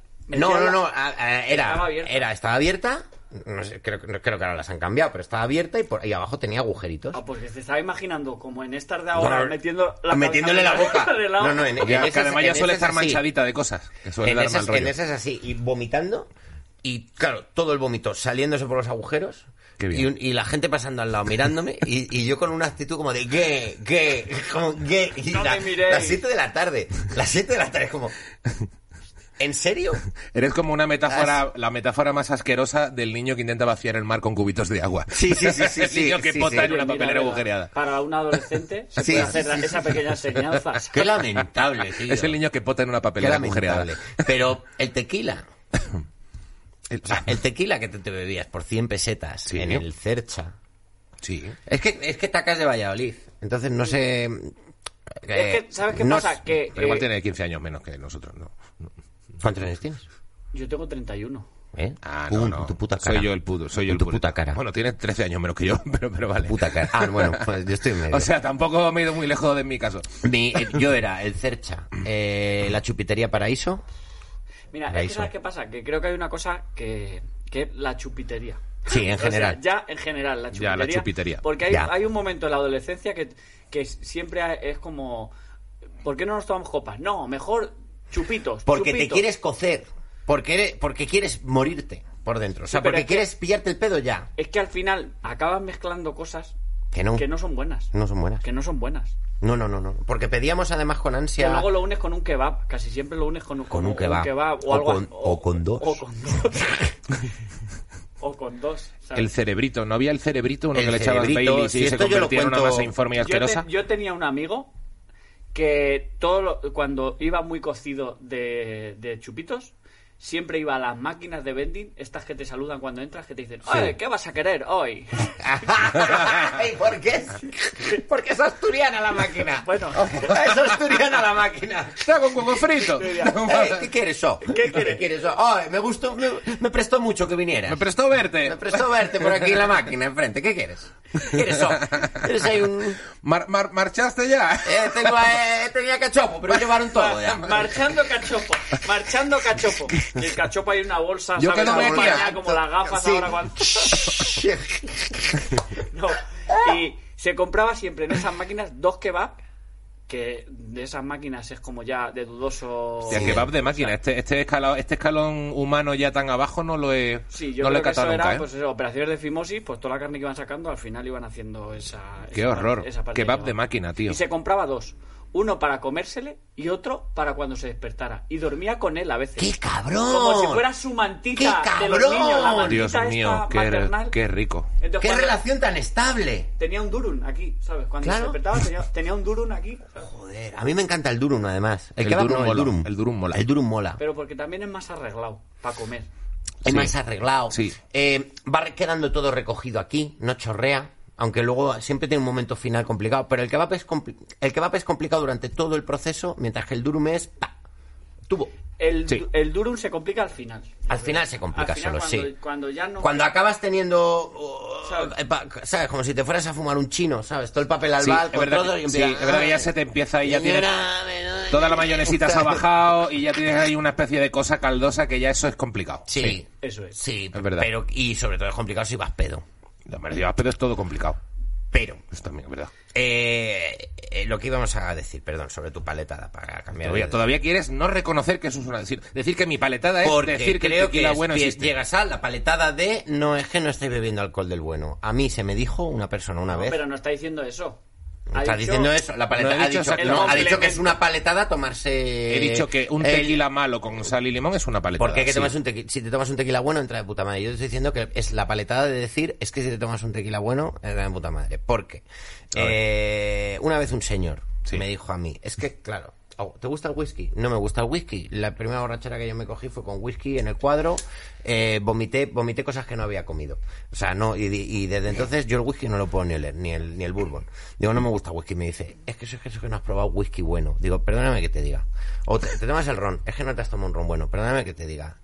Speaker 1: Estaba abierta. No sé, creo que ahora las han cambiado, pero estaba abierta y abajo tenía agujeritos.
Speaker 3: Porque te estaba imaginando como en estas de ahora,
Speaker 1: metiéndole la boca.
Speaker 2: Que además ya suele estar manchadita de cosas. Que suele dar mal rollo.
Speaker 1: En esas así, y vomitando, y claro, todo el vómito saliéndose por los agujeros. Y la gente pasando al lado mirándome y yo con una actitud como de ¿qué? Y
Speaker 3: no me miréis.
Speaker 1: Las 7 de la tarde es como... ¿En serio?
Speaker 2: Eres como una metáfora, la metáfora más asquerosa del niño que intenta vaciar el mar con cubitos de agua.
Speaker 1: Sí.
Speaker 2: El niño que pota en una papelera agujereada.
Speaker 3: Para un adolescente se puede hacer esa pequeña enseñanza.
Speaker 1: Qué lamentable, tío.
Speaker 2: Es el niño que pota en una papelera agujereada.
Speaker 1: Pero el tequila... el tequila que te bebías por 100 pesetas en el Cercha.
Speaker 2: Sí.
Speaker 1: Es que Tacas de Valladolid. Entonces no sé...
Speaker 3: Es que, ¿sabes qué pasa? Que
Speaker 2: igual tiene 15 años menos que nosotros, ¿no?
Speaker 1: ¿Cuántos años tienes?
Speaker 3: Yo tengo 31.
Speaker 1: No. Tu puta cara.
Speaker 2: Soy yo el puto.
Speaker 1: Tu puta cara.
Speaker 2: Bueno, tienes 13 años menos que yo, pero vale.
Speaker 1: Puta cara. Bueno, pues yo estoy en medio.
Speaker 2: O sea, tampoco me he ido muy lejos de mi caso.
Speaker 1: Yo era el Cercha, la Chupitería Paraíso.
Speaker 3: Mira, es que ¿sabes qué pasa? Que creo que hay una cosa que es la chupitería.
Speaker 1: Sí, en general.
Speaker 3: O sea, en general, la chupitería.
Speaker 2: Ya, la chupitería.
Speaker 3: Porque hay un momento en la adolescencia que siempre es como... ¿Por qué no nos tomamos copas? No, mejor chupitos.
Speaker 1: Porque te quieres cocer. Porque quieres morirte por dentro. O sea, porque quieres pillarte el pedo ya.
Speaker 3: Es que al final acabas mezclando cosas
Speaker 1: que no
Speaker 3: son buenas.
Speaker 1: No son buenas.
Speaker 3: Que no son buenas.
Speaker 1: No. Porque pedíamos además con ansia...
Speaker 3: Que luego lo unes con un kebab. Casi siempre lo unes con un kebab.
Speaker 1: O con dos.
Speaker 3: O con dos. ¿sabes?
Speaker 2: El cerebrito. ¿No había el cerebrito? Uno que le echabas Baileys y se convertía en una masa informe y asquerosa.
Speaker 3: Yo tenía un amigo que cuando iba muy cocido de chupitos, siempre iba a las máquinas de vending, estas que te saludan cuando entras, que te dicen, oye, ¿qué vas a querer hoy?
Speaker 1: ¿Y por qué? Porque es asturiana la máquina.
Speaker 3: Bueno,
Speaker 1: es asturiana la máquina.
Speaker 2: Está con huevo frito.
Speaker 1: ¿Qué quieres, ¿Qué quieres? Me gustó, me prestó mucho que vinieras.
Speaker 2: Me prestó verte
Speaker 1: por aquí en la máquina enfrente. ¿Qué quieres? ¿Qué quieres, ¿Eres ahí un...
Speaker 2: ¿Marchaste ya?
Speaker 1: Tenía cachopo, pero llevaron todo ya.
Speaker 3: Marchando cachopo. Y el cachopo hay una bolsa,
Speaker 2: yo
Speaker 3: ¿sabes?
Speaker 2: Quedo
Speaker 3: allá, como las gafas
Speaker 1: sí.
Speaker 3: Ahora cuando... No. Y se compraba siempre en esas máquinas 2 kebab, que de esas máquinas es como ya de dudoso...
Speaker 2: Hostia, kebab de máquina. Este escalón humano ya tan abajo no lo he
Speaker 3: yo creo que eso era, pues eso, operaciones de fimosis, pues toda la carne que iban sacando al final iban haciendo esa
Speaker 2: ¡Qué horror!
Speaker 3: Esa
Speaker 2: Kebab de máquina, tío.
Speaker 3: Y se compraba 2. uno para comérsele y otro para cuando se despertara. Y dormía con él a veces.
Speaker 1: ¡Qué cabrón!
Speaker 3: Como si fuera su mantita
Speaker 1: ¡Qué
Speaker 3: de los
Speaker 1: cabrón!
Speaker 3: niños, la mantita
Speaker 2: Dios mío,
Speaker 3: esta maternal.
Speaker 2: qué rico.
Speaker 3: Entonces,
Speaker 1: ¡Qué
Speaker 3: cuando
Speaker 1: relación tan estable!
Speaker 3: tenía un durum aquí, ¿sabes? Cuando
Speaker 1: Claro.
Speaker 3: se despertaba tenía un durum aquí, ¿sabes?
Speaker 1: Joder, a mí me encanta el durum, además.
Speaker 2: El
Speaker 1: kebab
Speaker 2: durum
Speaker 1: no,
Speaker 2: mola.
Speaker 1: el
Speaker 2: El durum mola.
Speaker 1: El durum mola.
Speaker 3: Pero porque también es más arreglado para comer.
Speaker 1: Es
Speaker 2: Sí.
Speaker 1: más arreglado.
Speaker 2: Sí.
Speaker 1: Va quedando todo recogido aquí, no chorrea. Aunque luego siempre tiene un momento final complicado. Pero el kebab es complicado durante todo el proceso, mientras que el durum es... ¡pa! Tubo.
Speaker 2: Sí.
Speaker 3: El durum se complica al final.
Speaker 1: Al final se complica
Speaker 3: Al final,
Speaker 1: solo, sí.
Speaker 3: Cuando ya no...
Speaker 1: Cuando acabas teniendo...
Speaker 3: ¿Sabes?
Speaker 1: ¿Sabes? Como si te fueras a fumar un chino, ¿sabes? Todo el papel
Speaker 2: Sí,
Speaker 1: albal
Speaker 2: es
Speaker 1: con
Speaker 2: verdad,
Speaker 1: trozos y
Speaker 2: que,
Speaker 1: empieza,
Speaker 2: es verdad que ya se te empieza y ya tienes...
Speaker 1: señora,
Speaker 2: Toda la mayonesita se ha bajado y ya tienes ahí una especie de cosa caldosa que ya eso es complicado.
Speaker 1: Sí,
Speaker 3: Eso es.
Speaker 1: sí,
Speaker 2: Es verdad.
Speaker 1: Pero, y sobre todo es complicado si vas pedo.
Speaker 2: Pero es todo complicado.
Speaker 1: Pero...
Speaker 2: Eso también es verdad.
Speaker 1: lo que íbamos a decir, perdón, sobre tu paletada, para cambiar
Speaker 2: Todavía quieres no reconocer que eso es una... Decir que mi paletada es
Speaker 1: porque
Speaker 2: decir que
Speaker 1: creo
Speaker 2: el tequila
Speaker 1: que
Speaker 2: bueno existe.
Speaker 1: llegas a la paletada de no es que no estáis bebiendo alcohol del bueno. A mí se me dijo una persona una
Speaker 3: No,
Speaker 1: vez.
Speaker 3: pero no está diciendo eso.
Speaker 1: Está diciendo eso, la paletada
Speaker 2: no he dicho
Speaker 1: ha dicho
Speaker 2: exacto.
Speaker 1: que es una paletada tomarse.
Speaker 2: He dicho que un tequila malo con sal y limón es una paletada.
Speaker 1: Porque
Speaker 2: sí.
Speaker 1: si te tomas un tequila bueno entra de puta madre. Yo te estoy diciendo que es la paletada de decir es que si te tomas un tequila bueno entra de puta madre. Porque una vez un señor me dijo a mí, es que claro, ¿te gusta el whisky? No me gusta el whisky. La primera borrachera que yo me cogí fue con whisky en el cuadro. Vomité cosas que no había comido. O sea, no, y desde entonces yo el whisky no lo puedo ni oler, ni el bourbon. Digo, no me gusta el whisky. Me dice, es que eso que no has probado whisky bueno. Digo, perdóname que te diga. O te tomas el ron, es que no te has tomado un ron bueno. Perdóname que te diga.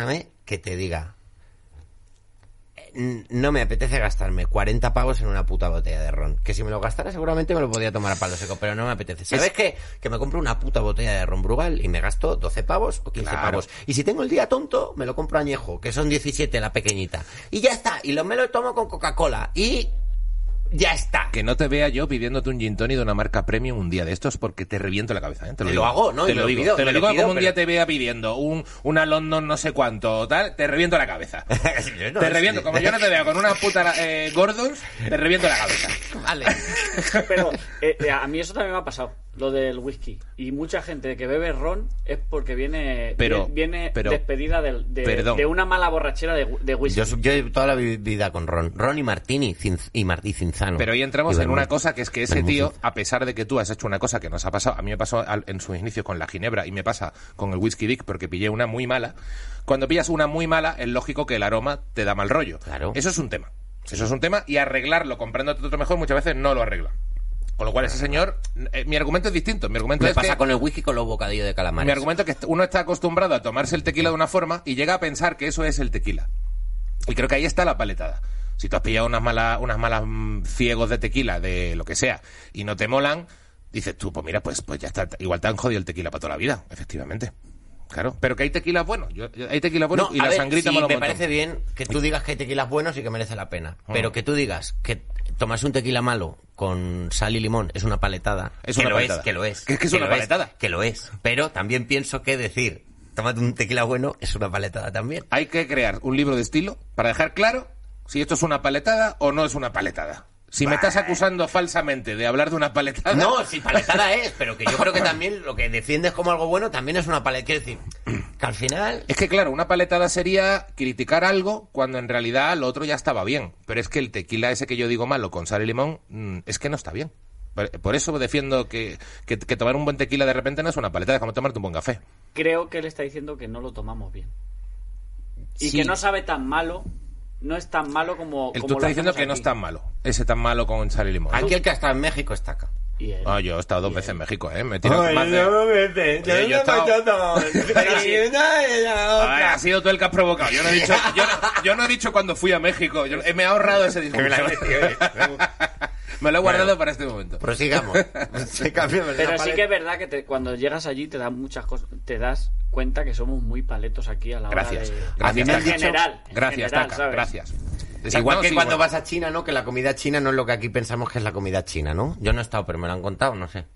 Speaker 1: No me apetece gastarme 40 pavos en una puta botella de ron. Que si me lo gastara seguramente me lo podría tomar a palo seco, pero no me apetece. ¿Sabes qué? Que me compro una puta botella de ron Brugal y me gasto 12 pavos o 15 pavos. Y si tengo el día tonto, me lo compro añejo, que son 17 la pequeñita. Y ya está. Y me lo tomo con Coca-Cola. Y... ya está.
Speaker 2: Que no te vea yo pidiéndote un gin tonic de una marca premium un día de estos porque te reviento la cabeza. Te
Speaker 1: lo hago, ¿no?
Speaker 2: Te lo digo. Te lo digo como un día
Speaker 1: pero...
Speaker 2: te vea pidiendo una London no sé cuánto, tal, te reviento la cabeza. Te reviento. Como yo no te vea con una puta Gordons, te reviento la cabeza.
Speaker 1: Vale.
Speaker 3: Pero a mí eso también me ha pasado, lo del whisky. Y mucha gente que bebe ron es porque viene despedida de una mala borrachera de whisky.
Speaker 1: Yo he toda la vida con ron. Ron y martini y cinzano.
Speaker 2: Pero ahí entramos en una cosa que es que ese tío, a pesar de que tú has hecho una cosa que nos ha pasado, a mí me pasó en su inicio con la ginebra y me pasa con el whisky Dick porque pillé una muy mala. Cuando pillas una muy mala es lógico que el aroma te da mal rollo.
Speaker 1: Claro.
Speaker 2: Eso es un tema. Eso es un tema y arreglarlo comprándote otro mejor muchas veces no lo arregla. Con lo cual ese señor... mi argumento es distinto. Mi argumento
Speaker 1: Me
Speaker 2: es
Speaker 1: pasa
Speaker 2: que...
Speaker 1: con el whisky con los bocadillos de calamares.
Speaker 2: Mi argumento es que uno está acostumbrado a tomarse el tequila de una forma y llega a pensar que eso es el tequila. Y creo que ahí está la paletada. Si tú has pillado unas malas ciegos de tequila, de lo que sea, y no te molan, dices tú, pues mira, pues ya está. Igual te han jodido el tequila para toda la vida, efectivamente. Claro, pero que hay tequilas buenos. Hay tequilas buenos y la sangrita
Speaker 1: sí,
Speaker 2: mola un
Speaker 1: me
Speaker 2: montón.
Speaker 1: parece bien que tú digas que hay tequilas buenos y que merece la pena. Pero que tú digas que tomarse un tequila malo con sal y limón es una paletada.
Speaker 2: Es una paletada.
Speaker 1: Que lo es.
Speaker 2: Que es una paletada.
Speaker 1: Que lo es. Pero también pienso que decir, tómate un tequila bueno es una paletada también.
Speaker 2: Hay que crear un libro de estilo para dejar claro si esto es una paletada o no es una paletada. Si me estás acusando falsamente de hablar de una paletada...
Speaker 1: No, si paletada es, pero que yo creo que también lo que defiendes como algo bueno también es una paletada. Quiero decir, que al final...
Speaker 2: Es que claro, una paletada sería criticar algo cuando en realidad lo otro ya estaba bien. Pero es que el tequila ese que yo digo malo con sal y limón, es que no está bien. Por eso defiendo que tomar un buen tequila de repente no es una paletada, es como tomarte un buen café.
Speaker 3: Creo que él está diciendo que no lo tomamos bien. Y
Speaker 1: Sí.
Speaker 3: que no sabe tan malo... No es tan malo como...
Speaker 2: Tú estás diciendo que no es tan malo. Ese tan malo con sal y limón.
Speaker 1: Aquí el que ha estado en México está acá.
Speaker 3: Y él.
Speaker 2: Yo he estado 2 veces en México, Me he tirado más de...
Speaker 1: Yo
Speaker 2: he estado-
Speaker 1: Pero si una de la otra.
Speaker 2: Ha sido tú el que has provocado. Yo no he dicho cuando fui a México. Me he ahorrado ese discurso. Me lo he guardado para este momento.
Speaker 1: Prosigamos.
Speaker 3: Pero sí que es verdad que cuando llegas allí te dan muchas cosas, te das cuenta que somos muy paletos aquí a la
Speaker 2: Gracias.
Speaker 3: hora de...
Speaker 1: A mí me han
Speaker 3: en
Speaker 1: dicho-
Speaker 3: general.
Speaker 2: Gracias,
Speaker 3: general,
Speaker 2: Taka.
Speaker 3: ¿sabes?
Speaker 2: Gracias.
Speaker 1: Igual
Speaker 2: No,
Speaker 1: que
Speaker 2: sí,
Speaker 1: cuando
Speaker 2: bueno.
Speaker 1: vas a China, ¿no? Que la comida china no es lo que aquí pensamos que es la comida china, ¿no? Yo no he estado, pero me lo han contado, no sé.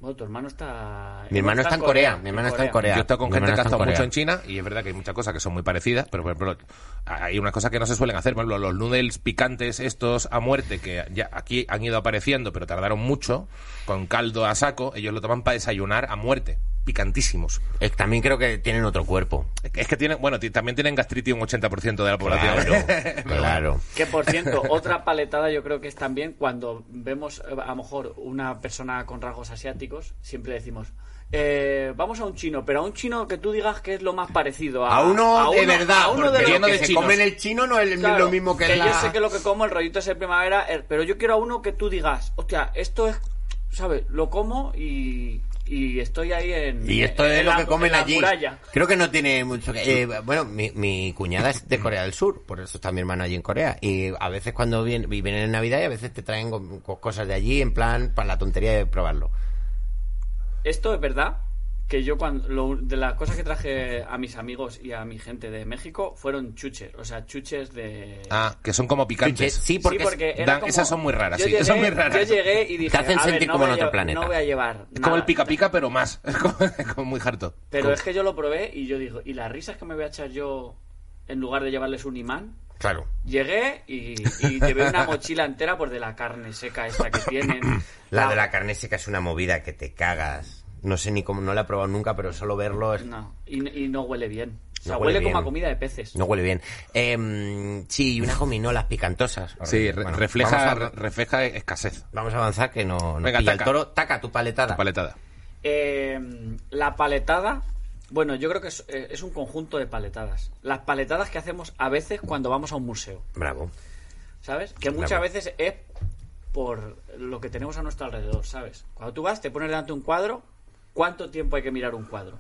Speaker 3: Bueno, tu hermano está...
Speaker 1: Mi hermano está en Corea. Mi hermano está en Corea.
Speaker 2: Yo he estado con
Speaker 1: Mi
Speaker 2: gente que ha
Speaker 1: hermano está
Speaker 2: estado
Speaker 1: en
Speaker 2: mucho
Speaker 1: Corea.
Speaker 2: en China y es verdad que hay muchas cosas que son muy parecidas, pero por ejemplo hay unas cosas que no se suelen hacer. Por ejemplo, los noodles picantes estos a muerte que ya aquí han ido apareciendo, pero tardaron mucho, con caldo a saco, ellos lo toman para desayunar a muerte. Picantísimos.
Speaker 1: También creo que tienen otro cuerpo.
Speaker 2: Es que tienen, bueno, también tienen gastritis un 80% de la población.
Speaker 1: Claro.
Speaker 3: Que por cierto, otra paletada yo creo que es también cuando vemos a lo mejor una persona con rasgos asiáticos, siempre decimos, vamos a un chino, pero a un chino que tú digas que es lo más parecido
Speaker 1: A uno de verdad,
Speaker 3: a uno
Speaker 1: porque
Speaker 3: de
Speaker 1: lo
Speaker 3: los
Speaker 1: que se come en el chino no es
Speaker 3: Claro,
Speaker 1: lo mismo que en
Speaker 3: yo sé que lo que como, el rollito es de primavera, pero yo quiero a uno que tú digas, hostia, esto es, ¿sabes? Lo como y estoy ahí en...
Speaker 1: Y esto es lo que comen allí.
Speaker 3: Muralla.
Speaker 1: Creo que no tiene mucho que... bueno, mi cuñada es de Corea del Sur, por eso está mi hermano allí en Corea. Y a veces cuando vienen en Navidad y a veces te traen cosas de allí en plan para la tontería de probarlo.
Speaker 3: Esto es verdad, que yo de las cosas que traje a mis amigos y a mi gente de México fueron chuches, o sea, chuches de...
Speaker 2: Ah, que son como picantes.
Speaker 1: Sí, porque,
Speaker 3: era como...
Speaker 2: esas son muy raras,
Speaker 3: yo
Speaker 2: sí,
Speaker 3: llegué,
Speaker 2: son muy raras.
Speaker 3: Yo llegué y dije,
Speaker 1: te hacen sentir como en otro planeta.
Speaker 3: No voy a llevar
Speaker 2: Es como el
Speaker 3: nada.
Speaker 2: pica pica, pero más. Es como muy harto.
Speaker 3: Pero es que yo lo probé y yo digo, ¿y las risas que me voy a echar yo en lugar de llevarles un imán?
Speaker 1: Claro.
Speaker 3: Llegué y llevé una mochila entera por de la carne seca esta que tienen.
Speaker 1: La de la carne seca es una movida que te cagas. No sé ni cómo, no la he probado nunca, pero solo verlo es...
Speaker 3: No, y no huele bien. O sea,
Speaker 1: No huele
Speaker 3: huele como
Speaker 1: bien.
Speaker 3: a comida de peces.
Speaker 1: No huele bien. Sí, y unas gominolas picantosas.
Speaker 2: Sí,
Speaker 1: Bueno,
Speaker 2: refleja escasez.
Speaker 1: vamos a avanzar que no
Speaker 2: Venga,
Speaker 1: pilla el
Speaker 2: taca.
Speaker 1: toro. Taca tu paletada.
Speaker 2: Paletada.
Speaker 3: La paletada, bueno, yo creo que es un conjunto de paletadas. Las paletadas que hacemos a veces cuando vamos a un museo,
Speaker 1: Bravo.
Speaker 3: ¿sabes? Que muchas
Speaker 1: Claro.
Speaker 3: veces es por lo que tenemos a nuestro alrededor, ¿sabes? Cuando tú vas, te pones delante un cuadro, ¿cuánto tiempo hay que mirar un cuadro?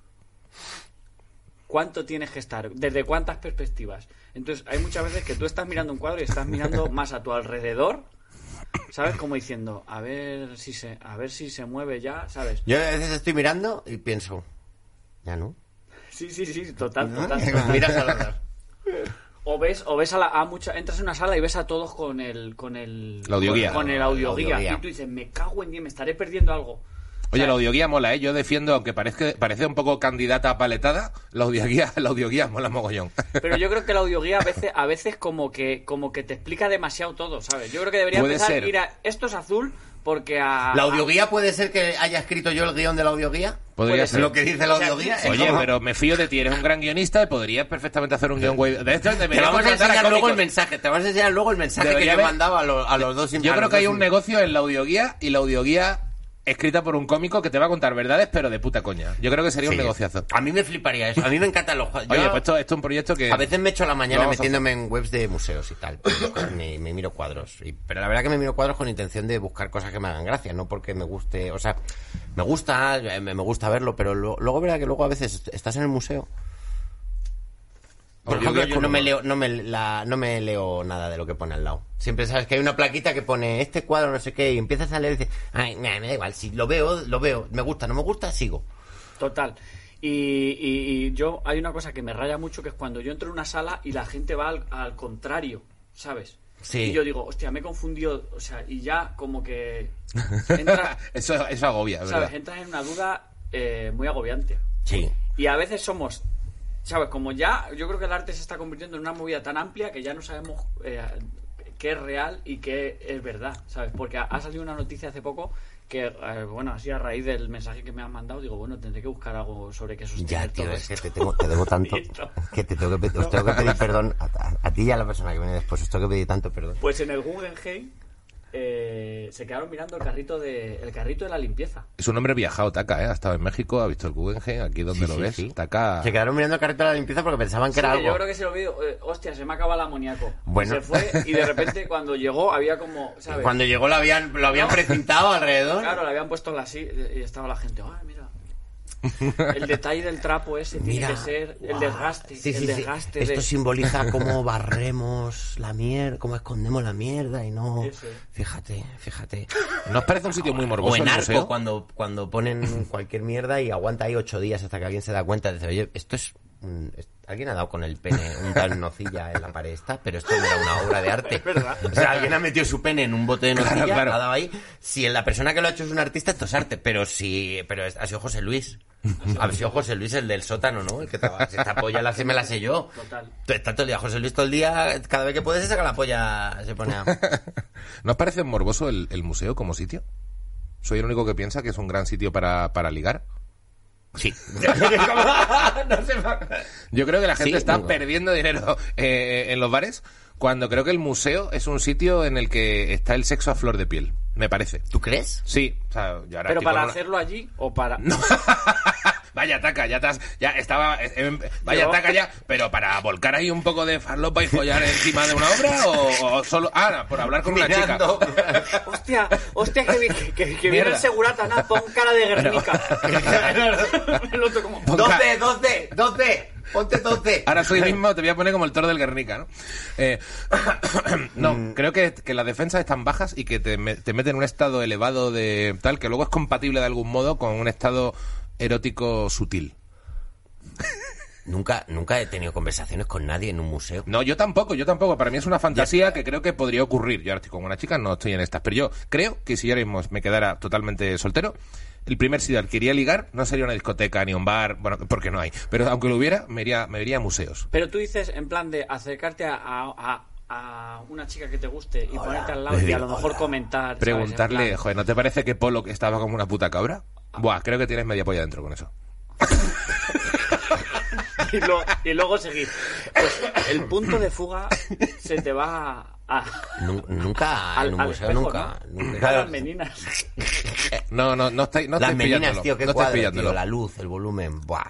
Speaker 3: ¿Cuánto tienes que estar? ¿Desde cuántas perspectivas? Entonces, hay muchas veces que tú estás mirando un cuadro y estás mirando más a tu alrededor, ¿sabes? Como diciendo, a ver si se mueve ya, ¿sabes?
Speaker 1: Yo a veces estoy mirando y pienso, ya no.
Speaker 3: Sí, total.
Speaker 1: Miras a los dos.
Speaker 3: O ves entras en una sala y ves a todos con el
Speaker 2: La audioguía.
Speaker 3: Con el audioguía.
Speaker 1: audioguía.
Speaker 3: Y tú dices, me cago en Dios, me estaré perdiendo algo.
Speaker 2: Oye,
Speaker 3: O sea,
Speaker 2: la audioguía mola, ¿eh? Yo defiendo, aunque parece un poco candidata a paletada, la audioguía mola mogollón.
Speaker 3: Pero yo creo que la audioguía a veces como que te explica demasiado todo, ¿sabes? Yo creo que debería
Speaker 2: Puede
Speaker 3: empezar
Speaker 2: ser.
Speaker 3: mira, esto es azul porque a...
Speaker 1: ¿La audioguía puede ser que haya escrito yo el guión de la audioguía?
Speaker 2: Podría
Speaker 3: puede
Speaker 2: ser.
Speaker 1: Lo que dice la
Speaker 3: O sea,
Speaker 1: audioguía.
Speaker 3: sí,
Speaker 1: es
Speaker 2: Oye,
Speaker 1: como-
Speaker 2: pero me fío de ti, eres un gran guionista y podrías perfectamente hacer un guión guay. De hecho,
Speaker 1: Te
Speaker 2: deberíamos
Speaker 1: vamos a
Speaker 2: mandar
Speaker 1: enseñar luego el
Speaker 2: cómicos.
Speaker 1: mensaje. Te vamos a enseñar luego el mensaje
Speaker 2: Debería
Speaker 1: que yo he
Speaker 2: haber-
Speaker 1: mandado a los dos.
Speaker 2: Yo creo que hay un negocio en la audioguía y la audioguía escrita por un cómico que te va a contar verdades, pero de puta coña. Yo creo que sería un negociazo.
Speaker 1: A mí me fliparía eso. A mí me encantan los juegos.
Speaker 2: Oye, pues esto es un proyecto que...
Speaker 1: A veces me echo la mañana
Speaker 2: Vamos a
Speaker 1: metiéndome en webs de museos y tal. Me miro cuadros. Pero la verdad que me miro cuadros con intención de buscar cosas que me hagan gracia, no porque me guste. O sea, me gusta verlo, pero luego es verdad que luego a veces estás en el museo. Por ejemplo, yo no me leo nada de lo que pone al lado. Siempre sabes que hay una plaquita que pone este cuadro, no sé qué, y empiezas a leer y dices, ay, me da igual, si lo veo, me gusta, no me gusta, sigo.
Speaker 3: Total. Y yo, hay una cosa que me raya mucho, que es cuando yo entro en una sala y la gente va al contrario, ¿sabes?
Speaker 1: Sí.
Speaker 3: Y yo digo, hostia, me he confundido, o sea, y ya como que entras,
Speaker 2: eso agobia, ¿verdad?
Speaker 3: ¿sabes? Entras en una duda muy agobiante.
Speaker 1: Sí.
Speaker 3: Y a veces somos, ¿sabes? Como ya, yo creo que el arte se está convirtiendo en una movida tan amplia que ya no sabemos qué es real y qué es verdad, ¿sabes? Porque ha salido una noticia hace poco que, bueno, así a raíz del mensaje que me han mandado, digo, bueno, tendré que buscar algo sobre qué sostener
Speaker 1: Ya, tío,
Speaker 3: todo
Speaker 1: es que
Speaker 3: esto.
Speaker 1: te debo tanto
Speaker 3: Listo.
Speaker 1: que os tengo que pedir perdón a ti y a la persona que viene después. Os tengo que pedir tanto perdón.
Speaker 3: Pues en el Guggenheim se quedaron mirando el carrito de la limpieza.
Speaker 2: Es un hombre viajado, Taka, ¿eh? Ha estado en México, ha visto el Guggenheim, aquí donde lo ves.
Speaker 1: Sí.
Speaker 2: Taka...
Speaker 1: Se quedaron mirando el carrito de la limpieza porque pensaban que era
Speaker 3: Sí,
Speaker 1: algo.
Speaker 3: yo creo que se lo vi, hostia, se me acaba el amoníaco.
Speaker 1: Bueno.
Speaker 3: Se fue y de repente cuando llegó había como, ¿sabes?
Speaker 1: Cuando llegó lo habían precintado alrededor.
Speaker 3: Claro, le habían puesto la así y estaba la gente, ay, mira. El detalle del trapo ese
Speaker 1: Mira,
Speaker 3: tiene que ser el
Speaker 1: guau.
Speaker 3: desgaste.
Speaker 1: Sí,
Speaker 3: el
Speaker 1: sí, sí.
Speaker 3: desgaste
Speaker 1: Esto
Speaker 3: de...
Speaker 1: simboliza cómo barremos la mierda, cómo escondemos la mierda y no.
Speaker 3: Eso es.
Speaker 1: Fíjate.
Speaker 2: ¿No os parece un sitio muy morboso
Speaker 1: O en
Speaker 2: el
Speaker 1: Arco,
Speaker 2: museo?
Speaker 1: cuando ponen cualquier mierda y aguanta ahí 8 días hasta que alguien se da cuenta. Dice, oye, esto es Alguien ha dado con el pene un tal nocilla en la pared pero esto no era una obra de arte.
Speaker 3: Es verdad.
Speaker 1: O sea, alguien ha metido su pene en un bote de nocilla,
Speaker 2: Claro.
Speaker 1: ha dado ahí. Si la persona que lo ha hecho es un artista, esto es arte. Pero ha sido José Luis. Ha sido José Luis el del sótano, ¿no? El que estaba, si esta polla me la sé yo.
Speaker 3: Total.
Speaker 1: Está todo el día José Luis, todo el día, cada vez que puede se saca la polla, se pone a...
Speaker 2: ¿No os parece morboso el museo como sitio? ¿Soy el único que piensa que es un gran sitio para ligar?
Speaker 1: Sí.
Speaker 2: No sé. Yo creo que la gente
Speaker 1: Sí,
Speaker 2: está
Speaker 1: no.
Speaker 2: perdiendo dinero en los bares cuando creo que el museo es un sitio en el que está el sexo a flor de piel, me parece.
Speaker 1: ¿Tú crees?
Speaker 2: Sí, o sea, yo ahora
Speaker 3: Pero
Speaker 2: estoy
Speaker 3: para
Speaker 2: con
Speaker 3: hacerlo allí o para...
Speaker 2: Vaya taca, vaya taca ya, pero para volcar ahí un poco de farlopa y follar encima de una obra o solo por hablar con una chica.
Speaker 3: Hostia, que viene
Speaker 2: Mierda.
Speaker 3: el segurata, nada, pon cara de Guernica. El otro como...
Speaker 1: 12, ponte 12.
Speaker 2: Ahora soy mismo, te voy a poner como el toro del Guernica, ¿no? No, creo que las defensas están bajas y que te meten en un estado elevado de tal, que luego es compatible de algún modo con un estado erótico sutil.
Speaker 1: Nunca he tenido conversaciones con nadie en un museo.
Speaker 2: No, yo tampoco. Para mí es una fantasía que creo que podría ocurrir. Yo ahora estoy con una chica, no estoy en estas. Pero yo creo que si ahora mismo me quedara totalmente soltero, el primer sitio al que iría a ligar no sería una discoteca ni un bar, bueno, porque no hay. Pero aunque lo hubiera, me iría a museos.
Speaker 3: Pero tú dices, en plan de acercarte a una chica que te guste y ponerte al lado y a lo mejor comentar, ¿sabes?
Speaker 2: Preguntarle,
Speaker 3: En plan,
Speaker 2: joder, ¿no te parece que Polo estaba como una puta cabra? Buah, creo que tienes media polla dentro con eso.
Speaker 3: y luego seguir. Pues el punto de fuga se te va
Speaker 1: Nunca en un
Speaker 3: al
Speaker 1: museo,
Speaker 3: espejo,
Speaker 1: nunca.
Speaker 3: ¿no?
Speaker 1: Nunca.
Speaker 3: Las meninas.
Speaker 2: No estáis
Speaker 1: Las meninas,
Speaker 2: pillándolo.
Speaker 1: tío, qué
Speaker 2: no estáis
Speaker 1: cuadro,
Speaker 2: pillándolo.
Speaker 1: tío, la luz, el volumen, buah.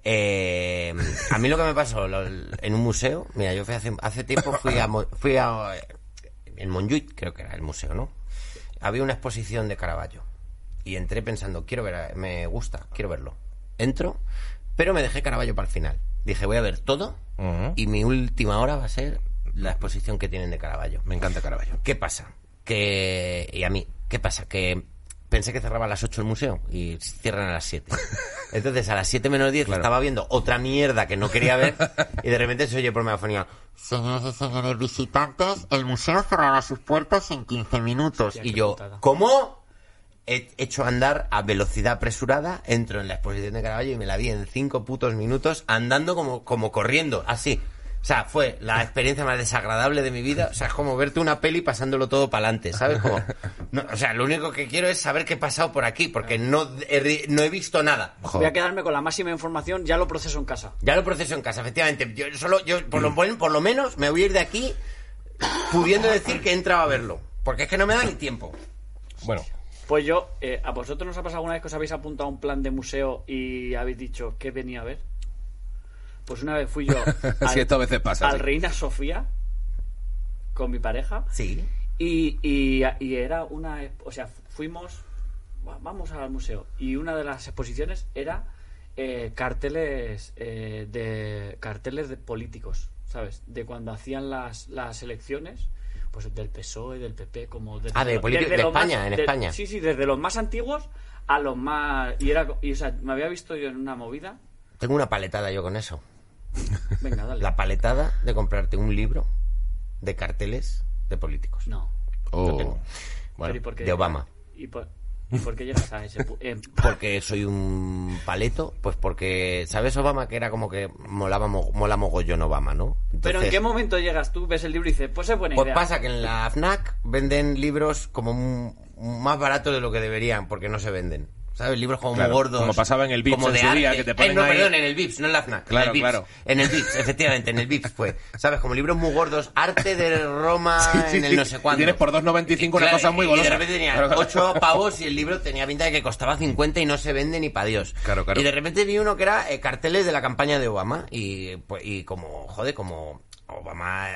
Speaker 1: A mí lo que me pasó en un museo, mira, yo hace tiempo fui a en Montjuïc, creo que era el museo, ¿no? Había una exposición de Caravaggio y entré pensando, me gusta, quiero verlo. Entro, pero me dejé Caravaggio para el final. Dije, voy a ver todo y mi última hora va a ser la exposición que tienen de Caravaggio.
Speaker 2: Me encanta Caravaggio.
Speaker 1: ¿Qué pasa? Que pensé que cerraba a las 8 el museo y cierran a las 7. Entonces a las 7 menos 10
Speaker 2: Claro.
Speaker 1: estaba viendo otra mierda que no quería ver y de repente se oye por megafonía: señoras y señores visitantes, el museo cerrará sus puertas en 15 minutos.
Speaker 3: Hostia,
Speaker 1: Y
Speaker 3: qué
Speaker 1: yo,
Speaker 3: putada.
Speaker 1: ¿cómo? He hecho andar a velocidad apresurada, entro en la exposición de Caravaggio y me la vi en 5 putos minutos andando como corriendo, así. O sea, fue la experiencia más desagradable de mi vida. O sea, es como verte una peli pasándolo todo para adelante, ¿sabes? O sea, lo único que quiero es saber qué ha pasado por aquí, porque no he visto nada.
Speaker 3: Voy a quedarme con la máxima información, ya lo proceso en casa.
Speaker 1: Ya lo proceso en casa, efectivamente. Yo por lo menos me voy a ir de aquí pudiendo decir que he entrado a verlo. Porque es que no me da ni tiempo.
Speaker 2: Bueno,
Speaker 3: Pues yo, ¿a vosotros nos ha pasado alguna vez que os habéis apuntado a un plan de museo y habéis dicho ¿qué venía a ver? Pues una vez fui yo
Speaker 2: Sí, esto a veces pasa,
Speaker 3: al
Speaker 2: sí.
Speaker 3: Reina Sofía con mi pareja
Speaker 1: Sí.
Speaker 3: y era una... O sea, vamos al museo y una de las exposiciones era carteles de políticos, ¿sabes? De cuando hacían las elecciones, pues del PSOE, del PP, como...
Speaker 1: Ah, de políticos de España, en España.
Speaker 3: Sí, desde los más antiguos a los más... o sea, me había visto yo en una movida.
Speaker 1: Tengo una paletada yo con eso.
Speaker 3: Venga, dale.
Speaker 1: La paletada de comprarte un libro de carteles de políticos.
Speaker 3: No.
Speaker 1: Lo tengo.
Speaker 2: bueno.
Speaker 3: Pero ¿y por qué-
Speaker 1: de Obama.
Speaker 3: ¿Y por qué llegas a ese
Speaker 1: Porque soy un paleto, pues porque, ¿sabes Obama? Que era como que mola mogollón Obama, ¿no?
Speaker 3: Pero ¿en
Speaker 1: Entonces,
Speaker 3: qué momento llegas tú, ves el libro y dices, pues es buena
Speaker 1: pues
Speaker 3: idea?
Speaker 1: pasa que en la FNAC venden libros como más baratos de lo que deberían, porque no se venden. ¿Sabes? Libros como
Speaker 2: Claro,
Speaker 1: muy gordos.
Speaker 2: como pasaba en el Vips
Speaker 1: como
Speaker 2: en
Speaker 1: de
Speaker 2: su día,
Speaker 1: arte.
Speaker 2: que te ponen
Speaker 1: no,
Speaker 2: ahí-
Speaker 1: perdón, en el Vips, no en la FNAC.
Speaker 2: Claro,
Speaker 1: en el Vips.
Speaker 2: claro.
Speaker 1: En el Vips, efectivamente, en el Vips fue. ¿Sabes? Como libros muy gordos, arte de Roma
Speaker 2: Sí,
Speaker 1: en el
Speaker 2: sí.
Speaker 1: no sé cuándo.
Speaker 2: Y tienes por 2,95 una cosa muy
Speaker 1: Y
Speaker 2: golosa.
Speaker 1: de repente tenía
Speaker 2: Claro, claro.
Speaker 1: 8 pavos y el libro tenía pinta de que costaba 50 y no se vende ni para Dios.
Speaker 2: Claro, claro.
Speaker 1: Y de repente vi uno que era carteles de la campaña de Obama y como, joder, como... Obama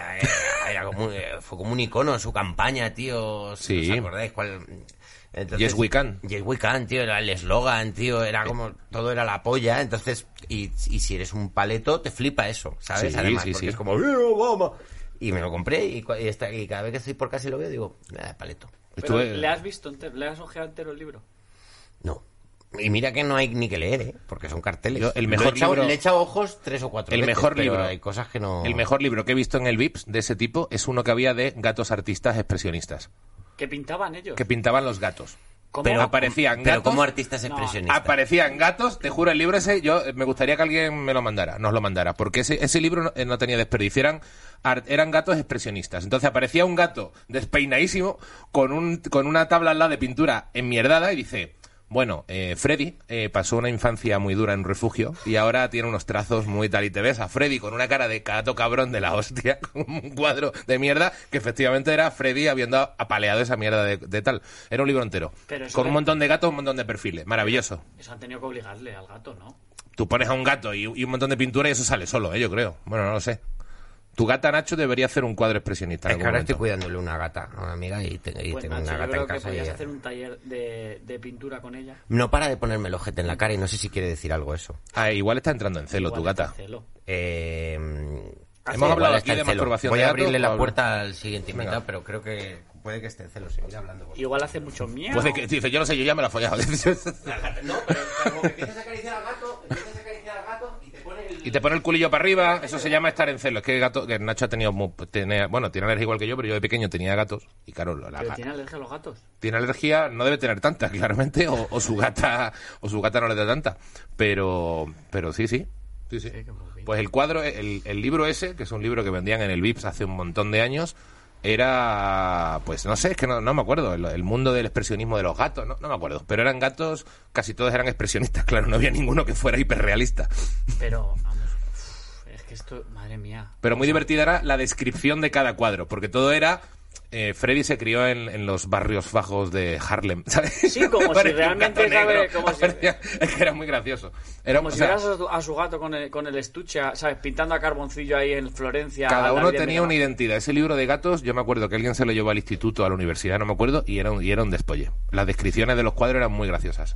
Speaker 1: fue como un icono en su campaña, tío.
Speaker 2: Sí.
Speaker 1: ¿Os acordáis cuál? Entonces,
Speaker 2: Yes, we can.
Speaker 1: Yes, we can, tío, era el eslogan, tío, era como, todo era la polla, entonces, y si eres un paleto, te flipa eso, ¿sabes?
Speaker 2: Sí,
Speaker 1: Además,
Speaker 2: sí,
Speaker 1: porque
Speaker 2: sí.
Speaker 1: es como, Obama! Y me lo compré, y cada vez que estoy por casa y lo veo, digo, paleto.
Speaker 3: Pero,
Speaker 2: Estuve-
Speaker 3: ¿le has visto entero? ¿Le has ojeado entero el libro?
Speaker 1: No. Y mira que no hay ni que leer, porque son carteles.
Speaker 2: Yo, el mejor libro...
Speaker 1: Le he echado ojos 3 o 4
Speaker 2: el
Speaker 1: veces,
Speaker 2: mejor
Speaker 1: pero
Speaker 2: libro,
Speaker 1: hay cosas que no...
Speaker 2: El mejor libro que he visto en el Vips de ese tipo es uno que había de gatos artistas expresionistas.
Speaker 3: ¿Qué pintaban ellos?
Speaker 2: Que pintaban los gatos.
Speaker 3: ¿Cómo?
Speaker 2: Pero aparecían
Speaker 1: Pero
Speaker 2: gatos...
Speaker 1: como artistas expresionistas.
Speaker 2: Aparecían gatos, te juro, el libro ese, yo me gustaría que alguien me lo mandara, nos lo mandara, porque ese libro no tenía desperdicio, eran gatos expresionistas. Entonces aparecía un gato despeinadísimo con una tabla al lado de pintura enmierdada y dice... Bueno, Freddy pasó una infancia muy dura en un refugio y ahora tiene unos trazos muy tal. Y te ves a Freddy con una cara de gato cabrón de la hostia, con un cuadro de mierda, que efectivamente era Freddy habiendo apaleado esa mierda de tal. Era un libro entero. Con un montón de gatos, un montón de perfiles. Maravilloso.
Speaker 3: Eso han tenido que obligarle al gato, ¿no?
Speaker 2: Tú pones a un gato y un montón de pintura y eso sale solo, yo creo. Bueno, no lo sé. Tu gata, Nacho, debería hacer un cuadro expresionista.
Speaker 1: Es que ahora estoy cuidándole una gata a una amiga y tengo
Speaker 3: Nacho,
Speaker 1: una gata en casa.
Speaker 3: ¿Podrías hacer un taller de pintura con ella?
Speaker 1: No para de ponerme el ojete en la cara y no sé si quiere decir algo eso.
Speaker 2: Igual está entrando en celo tu gata.
Speaker 1: Hemos
Speaker 2: hablado aquí de masturbación.
Speaker 1: Voy a abrirle la puerta al siguiente invitado, pero creo que puede que esté en celo. Seguir hablando.
Speaker 3: Igual hace mucho miedo.
Speaker 2: Puede que dice, yo no sé, yo ya me la he follado.
Speaker 1: No, pero como que empiezas a acariciar al gato
Speaker 2: y te pone el culillo para arriba, eso se llama estar en celo. Es que que Nacho ha tenido, tiene alergia igual que yo, pero yo de pequeño tenía gatos y claro,
Speaker 3: ¿Pero tiene alergia a los gatos?
Speaker 2: Tiene alergia, no debe tener tanta, claramente, o su gata no le da tanta, pero sí. Pues el cuadro, el libro ese, que es un libro que vendían en el Vips hace un montón de años, era, pues no sé, es que no me acuerdo, el mundo del expresionismo de los gatos, no me acuerdo, pero eran gatos, casi todos eran expresionistas, claro, no había ninguno que fuera hiperrealista.
Speaker 3: Pero, vamos, es que esto, madre mía.
Speaker 2: Pero muy divertida era la descripción de cada cuadro, porque todo era... Freddy se crió en los barrios bajos de Harlem, ¿sabes?
Speaker 3: Sí, como si realmente sabe...
Speaker 2: Es que era muy gracioso.
Speaker 3: Como si vieras a su gato con el estuche, ¿sabes? Pintando a carboncillo ahí en Florencia.
Speaker 2: Cada uno tenía una identidad. Ese libro de gatos, yo me acuerdo que alguien se lo llevó al instituto, a la universidad, no me acuerdo, y era un despolle. Las descripciones de los cuadros eran muy graciosas.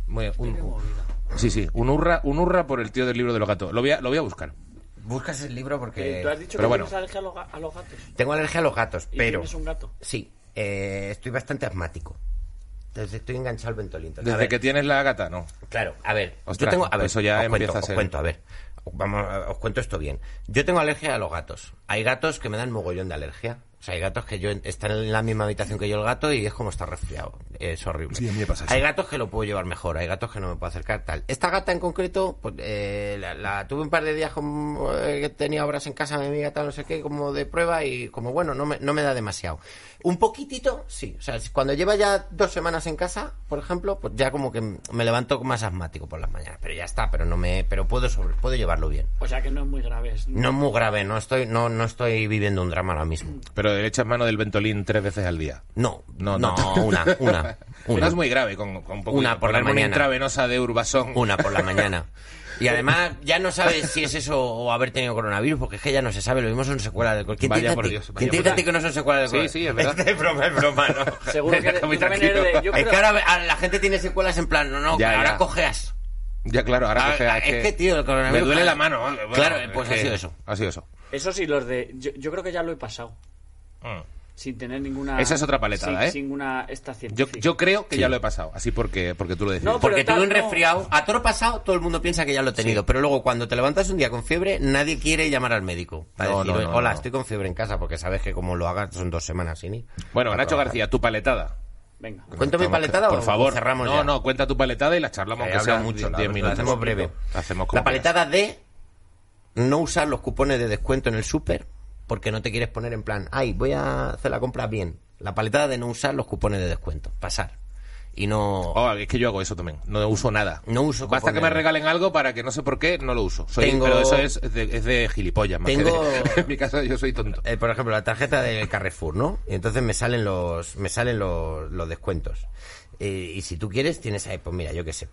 Speaker 2: Sí, un hurra por el tío del libro de los gatos. Lo voy a buscar.
Speaker 1: Buscas el libro porque...
Speaker 3: ¿Tú has dicho que tienes alergia a los gatos?
Speaker 1: Tengo alergia a los gatos, pero...
Speaker 3: ¿Tienes un gato?
Speaker 1: Sí, estoy bastante asmático. Entonces estoy enganchado al Ventolin.
Speaker 2: ¿Desde que tienes la gata? No.
Speaker 1: Claro, a ver.
Speaker 2: Ostras,
Speaker 1: yo tengo... A ver,
Speaker 2: eso ya empieza a ser...
Speaker 1: Os cuento esto bien. Yo tengo alergia a los gatos. Hay gatos que me dan mogollón de alergia. O sea, hay gatos que están en la misma habitación que yo el gato y es como estar resfriado. Es horrible.
Speaker 2: Sí, a mí me pasa eso.
Speaker 1: Hay gatos que lo puedo llevar mejor, hay gatos que no me puedo acercar, tal. Esta gata en concreto, pues, la tuve un par de días que tenía obras en casa, mi amiga, tal, no sé qué, como de prueba y como, bueno, no me da demasiado. Un poquitito, sí. O sea, cuando lleva ya 2 semanas en casa, por ejemplo, pues ya como que me levanto más asmático por las mañanas. Pero ya está, pero puedo llevarlo bien.
Speaker 3: O sea que no es muy grave.
Speaker 1: No es muy grave, no estoy viviendo un drama ahora mismo.
Speaker 2: Pero le echas mano del Ventolin 3 veces al día.
Speaker 1: No, una.
Speaker 2: No es muy grave, con un poco
Speaker 1: una por la mañana.
Speaker 2: Una intravenosa de Urbasón.
Speaker 1: Una por la mañana. Y además ya no sabes si es eso o haber tenido coronavirus, porque es que ya no se sabe, lo mismo son secuelas del COVID. ¿Quién te dice que no son secuelas del COVID?
Speaker 2: Sí, es verdad.
Speaker 1: Es broma, ¿no?
Speaker 3: Seguro que tú también eres de...
Speaker 1: Es que ahora la gente tiene secuelas en plan, ahora cojeas.
Speaker 2: Ya, claro, ahora cojeas.
Speaker 1: Es que, tío, el coronavirus...
Speaker 2: Me duele la mano.
Speaker 1: Bueno, claro, pues ha sido eso.
Speaker 2: Ha sido eso.
Speaker 3: Eso sí, los de... Yo creo que ya lo he pasado. Sin tener ninguna...
Speaker 2: Esa es otra paletada,
Speaker 3: sin una esta científica.
Speaker 2: Yo creo que ya lo he pasado, así porque tú lo decides.
Speaker 1: No, porque tuve un resfriado. A toro pasado todo el mundo piensa que ya lo he tenido, pero luego cuando te levantas un día con fiebre, nadie quiere llamar al médico para decir, hola, estoy con fiebre en casa, porque sabes que como lo hagas son 2 semanas sin ir.
Speaker 2: Bueno, Nacho García, tu paletada.
Speaker 3: Venga.
Speaker 1: ¿Cuento mi paletada
Speaker 2: por favor,
Speaker 1: cerramos ya?
Speaker 2: No, cuenta tu paletada y la charlamos, aunque sea
Speaker 1: mucho,
Speaker 2: 10 minutos.
Speaker 1: La hacemos breve. La paletada de no usar los cupones de descuento en el súper porque no te quieres poner en plan, voy a hacer la compra bien. La paletada de no usar los cupones de descuento. Pasar. Y no...
Speaker 2: es que yo hago eso también. No uso nada.
Speaker 1: No uso cupones.
Speaker 2: Basta que me regalen algo para que no sé por qué no lo uso. Pero eso es de gilipollas. Más que en mi caso yo soy tonto.
Speaker 1: Por ejemplo, la tarjeta de Carrefour, ¿no? Y entonces me salen los descuentos. Y si tú quieres, tienes ahí, pues mira, yo qué sé,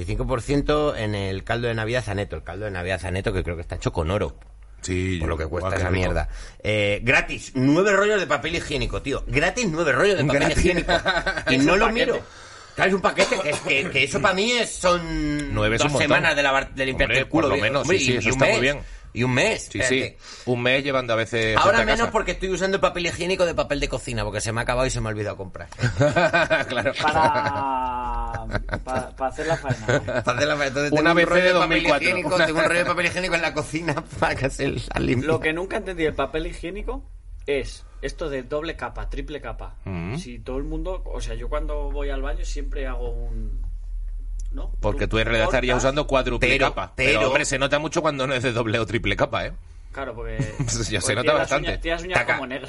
Speaker 1: 25% en el caldo de Navidad Zaneto. El caldo de Navidad Zaneto que creo que está hecho con oro.
Speaker 2: Sí,
Speaker 1: por lo que cuesta esa mierda. Gratis, 9 rollos de papel higiénico, tío. Gratis, 9 rollos de papel higiénico. Y no lo miro. Claro, es un paquete que eso para mí son 2 semanas de limpiarte el culo.
Speaker 2: Por lo menos, sí, eso está muy bien.
Speaker 1: Y un mes.
Speaker 2: Sí. Un mes llevando a veces...
Speaker 1: Ahora menos porque estoy usando el papel higiénico de papel de cocina, porque se me ha acabado y se me ha olvidado comprar.
Speaker 2: Claro.
Speaker 3: Para hacer la faena, ¿no?
Speaker 1: Para hacer la faena. Entonces,
Speaker 2: Una
Speaker 1: tengo un
Speaker 2: vez
Speaker 1: rollo
Speaker 2: de
Speaker 1: papel
Speaker 2: 2004.
Speaker 1: higiénico, tengo un rollo de papel higiénico en la cocina para que se la limpie.
Speaker 3: Lo que nunca entendí del papel higiénico es esto de doble capa, triple capa. Si todo el mundo... O sea, yo cuando voy al baño siempre hago un... ¿No?
Speaker 2: Porque tú en realidad estarías
Speaker 3: cortas.
Speaker 2: usando cuádruple
Speaker 1: Pero-
Speaker 2: capa.
Speaker 1: pero-
Speaker 2: Hombre, se nota mucho cuando no es de doble o triple capa, ¿eh?
Speaker 3: Claro, porque...
Speaker 2: Ya se
Speaker 3: porque
Speaker 2: nota
Speaker 3: tiene las
Speaker 2: bastante.
Speaker 3: uñas- tiene las uñas
Speaker 1: Taca,
Speaker 3: como negras.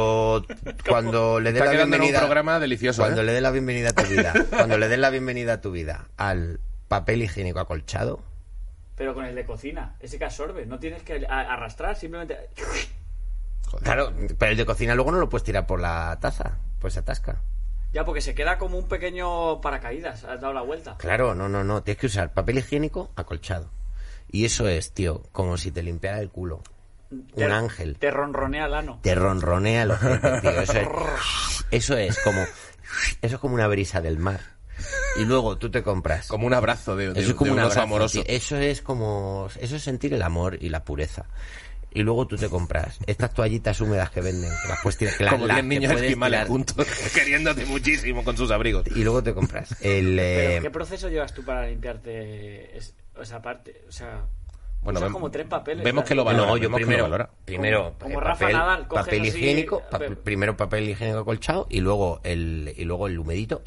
Speaker 1: cuando le dé
Speaker 2: Está
Speaker 1: la
Speaker 2: quedando en un
Speaker 1: bienvenida...
Speaker 2: programa delicioso,
Speaker 1: Cuando
Speaker 2: ¿eh?
Speaker 1: le dé la bienvenida a tu vida, cuando le des la bienvenida a tu vida al papel higiénico acolchado,
Speaker 3: Pero con el de cocina, ese que absorbe. No tienes que arrastrar, simplemente...
Speaker 2: Joder.
Speaker 1: claro, pero el de cocina luego no lo puedes tirar por la taza, pues se atasca.
Speaker 3: Ya, porque se queda como un pequeño paracaídas. Has dado la vuelta.
Speaker 1: Claro, no, tienes que usar papel higiénico acolchado. Y eso es, tío, como si te limpiara el culo. Un ángel.
Speaker 3: Te ronronea el ano.
Speaker 1: Te ronronea el ojete, tío. Eso es como una brisa del mar. Y luego tú te compras.
Speaker 2: Como un abrazo de
Speaker 1: Eso es como
Speaker 2: un
Speaker 1: un
Speaker 2: oso
Speaker 1: abrazo,
Speaker 2: amoroso.
Speaker 1: tío. Eso es sentir el amor y la pureza. Y luego tú te compras estas toallitas húmedas que venden, que las puedes tirar, que
Speaker 2: Como
Speaker 1: las
Speaker 2: 10
Speaker 1: que
Speaker 2: niños
Speaker 1: puedes
Speaker 2: esquimales
Speaker 1: tirar.
Speaker 2: juntos, queriéndote muchísimo con sus abrigos.
Speaker 1: Y luego te compras el...
Speaker 3: Pero, ¿qué proceso llevas tú para limpiarte esa parte? O sea,
Speaker 2: Bueno,
Speaker 3: usas como 3 papeles.
Speaker 2: vemos
Speaker 3: ¿sabes?
Speaker 2: que lo valora.
Speaker 1: No, yo
Speaker 2: vemos que lo valora.
Speaker 1: primero
Speaker 3: Como Rafa Nadal, coges
Speaker 1: papel
Speaker 3: así,
Speaker 1: higiénico,
Speaker 3: pero-
Speaker 1: primero papel higiénico acolchado y luego el humedito,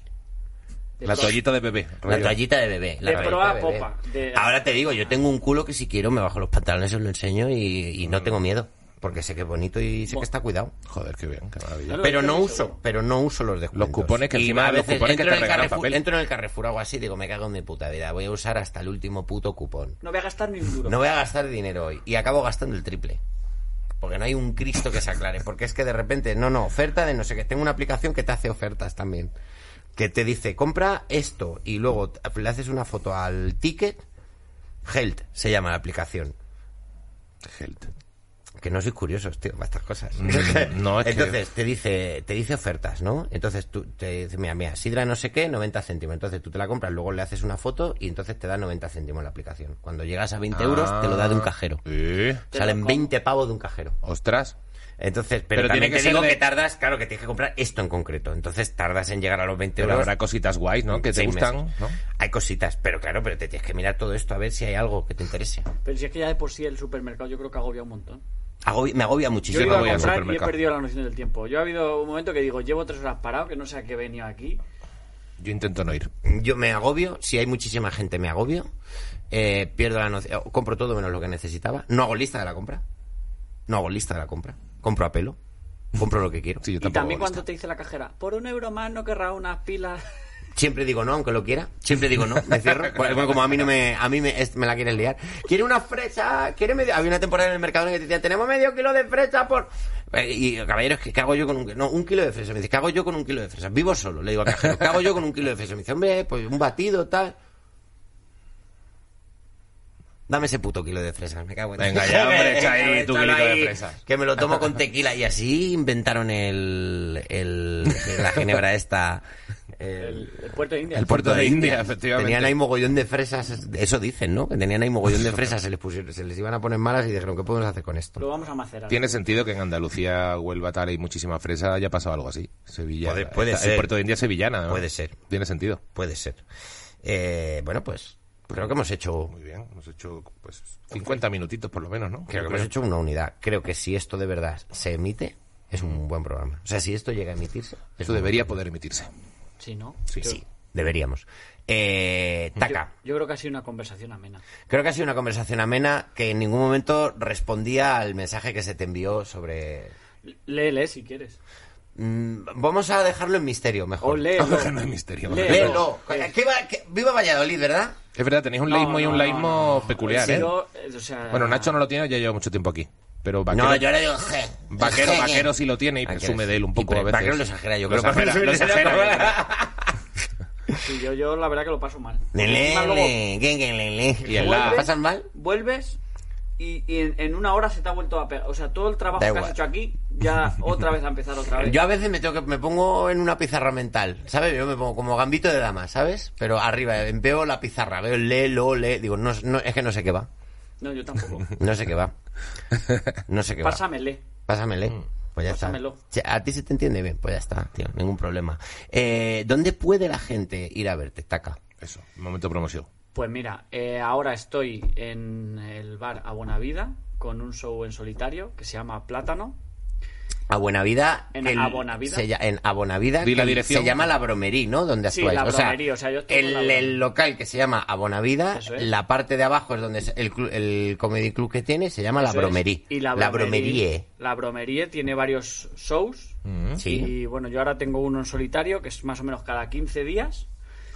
Speaker 2: La toallita de bebé.
Speaker 1: la toallita de bebé. La
Speaker 3: De
Speaker 1: toallita
Speaker 3: proa a
Speaker 1: de bebé.
Speaker 3: popa, de-
Speaker 1: Ahora te digo, yo tengo un culo que si quiero me bajo los pantalones, os lo enseño y no tengo miedo, porque sé que es bonito y sé que está cuidado.
Speaker 2: Joder, qué bien, qué maravilla.
Speaker 3: No,
Speaker 1: Pero
Speaker 3: estoy
Speaker 1: no
Speaker 3: muy
Speaker 1: uso,
Speaker 3: seguro.
Speaker 1: pero no uso los descuentos.
Speaker 2: Los cupones que
Speaker 1: Y
Speaker 2: encima
Speaker 1: a
Speaker 2: los
Speaker 1: veces
Speaker 2: cupones que
Speaker 1: entro
Speaker 2: te
Speaker 1: en el
Speaker 2: regalan
Speaker 1: Carrefour-
Speaker 2: papel.
Speaker 1: Entro en el Carrefour o algo así, digo, me cago en mi puta vida, voy a usar hasta el último puto cupón.
Speaker 3: No voy a gastar ni un duro.
Speaker 1: No voy a gastar dinero hoy. Y acabo gastando el triple. Porque no hay un Cristo que se aclare. Porque es que de repente, oferta de no sé qué. Tengo una aplicación que te hace ofertas también. Que te dice, compra esto. Y luego le haces una foto al ticket. Health se llama la aplicación.
Speaker 2: Health.
Speaker 1: Que no sois curiosos, tío, para estas cosas.
Speaker 2: No, es que-
Speaker 1: Entonces, te dice ofertas, ¿no? Entonces tú te dice, mira, sidra no sé qué, 90 céntimos. Entonces tú te la compras, luego le haces una foto y entonces te da 90 céntimos la aplicación. Cuando llegas a 20 euros, te lo da de un cajero.
Speaker 2: Sí.
Speaker 1: Salen 20 pavos de un cajero.
Speaker 2: Ostras.
Speaker 1: Entonces,
Speaker 2: Pero
Speaker 1: pero también
Speaker 2: tiene que
Speaker 1: te digo
Speaker 2: ser de-
Speaker 1: que tardas, claro, que tienes que comprar esto en concreto. Entonces tardas en llegar a los 20
Speaker 2: Pero
Speaker 1: euros.
Speaker 2: habrá cositas guays, ¿no? Que te
Speaker 1: 6
Speaker 2: gustan,
Speaker 1: meses.
Speaker 2: ¿no?
Speaker 1: Hay cositas, pero claro, pero te tienes que mirar todo esto a ver si hay algo que te interese.
Speaker 3: Pero si es que ya de por sí el supermercado yo creo que agobia un montón.
Speaker 1: Me agobia
Speaker 3: Yo he
Speaker 1: muchísimo.
Speaker 3: ido a
Speaker 2: voy al
Speaker 3: comprar y he
Speaker 2: supermercado.
Speaker 3: perdido la noción del tiempo. Yo ha habido un momento que digo, llevo 3 horas parado, que no sé a qué he venido aquí.
Speaker 2: Yo intento no ir.
Speaker 1: Yo me agobio, si hay muchísima gente me agobio, pierdo la noción, compro todo menos lo que necesitaba, no hago lista de la compra, compro a pelo, compro lo que quiero.
Speaker 2: Sí, yo
Speaker 3: Y
Speaker 2: tampoco
Speaker 3: también
Speaker 2: hago
Speaker 3: cuando
Speaker 2: lista.
Speaker 3: te dice la cajera, por €1 más no querrá unas pilas.
Speaker 1: Siempre digo no, aunque lo quiera. Siempre digo no, me cierro. Bueno, como a mí me la quieres liar. ¿Quiere una fresa? ¿Quiere medio? Había una temporada en el mercado en que te decían, tenemos medio kilo de fresa por... Y caballeros, ¿qué hago yo con un kilo de fresa? Me dice, ¿qué hago yo con un kilo de fresa? Vivo solo, le digo al cajero, ¿qué hago yo con un kilo de fresa? Me dice, hombre, pues un batido, tal... Dame ese puto kilo de fresas, me cago en...
Speaker 2: Venga ya, hombre, echa ahí tu
Speaker 1: Échalo
Speaker 2: kilito de
Speaker 1: ahí,
Speaker 2: fresas.
Speaker 1: Que me lo tomo con tequila. Y así inventaron la ginebra esta...
Speaker 3: El puerto de India.
Speaker 2: El puerto de India, efectivamente.
Speaker 1: Tenían ahí mogollón de fresas, eso dicen, ¿no? Que tenían ahí mogollón de fresas, se les iban a poner malas y dijeron, ¿qué podemos hacer con esto?
Speaker 3: Lo vamos a macerar.
Speaker 2: Tiene sentido que en Andalucía, Huelva, tal, hay muchísima fresa, haya pasado algo así. Sevilla.
Speaker 1: Puede ser.
Speaker 2: El puerto de India es sevillana, ¿no?
Speaker 1: Puede ser.
Speaker 2: Tiene sentido.
Speaker 1: Puede ser. Bueno, pues creo que hemos hecho...
Speaker 2: Muy bien, hemos hecho pues 50 minutitos por lo menos, ¿no?
Speaker 1: Creo que hemos hecho una unidad. Creo que si esto de verdad se emite, es un buen programa. O sea, si esto llega a emitirse... es
Speaker 2: Eso
Speaker 1: un
Speaker 2: debería
Speaker 1: buen
Speaker 2: poder emitirse.
Speaker 3: Sí, ¿no?
Speaker 2: Sí,
Speaker 3: Yo-
Speaker 2: sí.
Speaker 1: Deberíamos. Taca.
Speaker 3: Yo creo que ha sido una conversación amena.
Speaker 1: Creo que ha sido una conversación amena que en ningún momento respondía al mensaje que se te envió sobre...
Speaker 3: Léele si quieres.
Speaker 1: Vamos a dejarlo en misterio, mejor.
Speaker 3: O léelo.
Speaker 2: No hay misterio.
Speaker 3: Léelo.
Speaker 1: Léelo. Viva Valladolid, ¿verdad?
Speaker 2: Es verdad, tenéis un
Speaker 3: No,
Speaker 2: leísmo y un
Speaker 3: no,
Speaker 2: laísmo
Speaker 3: no.
Speaker 2: peculiar,
Speaker 3: He
Speaker 2: ¿eh?
Speaker 3: sido, o sea,
Speaker 2: Bueno, Nacho no lo tiene, ya lleva mucho tiempo aquí. Pero Vaquero,
Speaker 1: No, yo le digo...
Speaker 2: vaquero sí lo tiene y presume de él un poco a veces.
Speaker 1: Vaquero lo exagera, yo
Speaker 2: Lo
Speaker 1: creo.
Speaker 2: exagera, lo exagera.
Speaker 3: sí, yo la verdad que lo paso mal. Porque
Speaker 1: Lele,
Speaker 3: encima luego
Speaker 2: Y en la...
Speaker 1: ¿Pasan mal?
Speaker 3: vuelves y en una hora se te ha vuelto a pegar. O sea, todo el trabajo
Speaker 1: Da
Speaker 3: que
Speaker 1: igual.
Speaker 3: has hecho aquí, ya otra vez a empezar otra vez.
Speaker 1: Yo a veces me pongo en una pizarra mental, ¿sabes? Yo me pongo como gambito de dama, ¿sabes? Pero arriba, veo la pizarra, veo el lee, digo, no, es que no sé qué va.
Speaker 3: No, yo tampoco.
Speaker 1: No sé qué va. No sé qué va.
Speaker 3: Pásamele.
Speaker 1: Pásamele. Pues ya
Speaker 3: Pásamelo.
Speaker 1: está. ¿A ti se te entiende bien? Pues ya está, tío, ningún problema. ¿Dónde puede la gente ir a verte, Taka?
Speaker 2: Eso, momento promoción.
Speaker 3: Pues mira, ahora estoy en el bar A Buena Vida con un show en solitario que se llama Plátano.
Speaker 1: A Buenavida.
Speaker 3: En A Buenavida.
Speaker 1: En A Buenavida.
Speaker 2: Di la dirección.
Speaker 1: Se llama La Bromerí, ¿no? Donde
Speaker 3: Sí,
Speaker 1: actuáis.
Speaker 3: La Bromerí, o sea, yo estoy en La Bromerí.
Speaker 1: el local que se llama A Buenavida,
Speaker 3: Eso es.
Speaker 1: la parte de abajo es donde el comedy club que tiene, se llama La
Speaker 3: Eso es.
Speaker 1: Bromerí.
Speaker 3: Y La
Speaker 1: Bromerie.
Speaker 3: La Bromerie tiene varios shows.
Speaker 1: Sí.
Speaker 3: Y bueno, yo ahora tengo uno en solitario que es más o menos cada 15 días.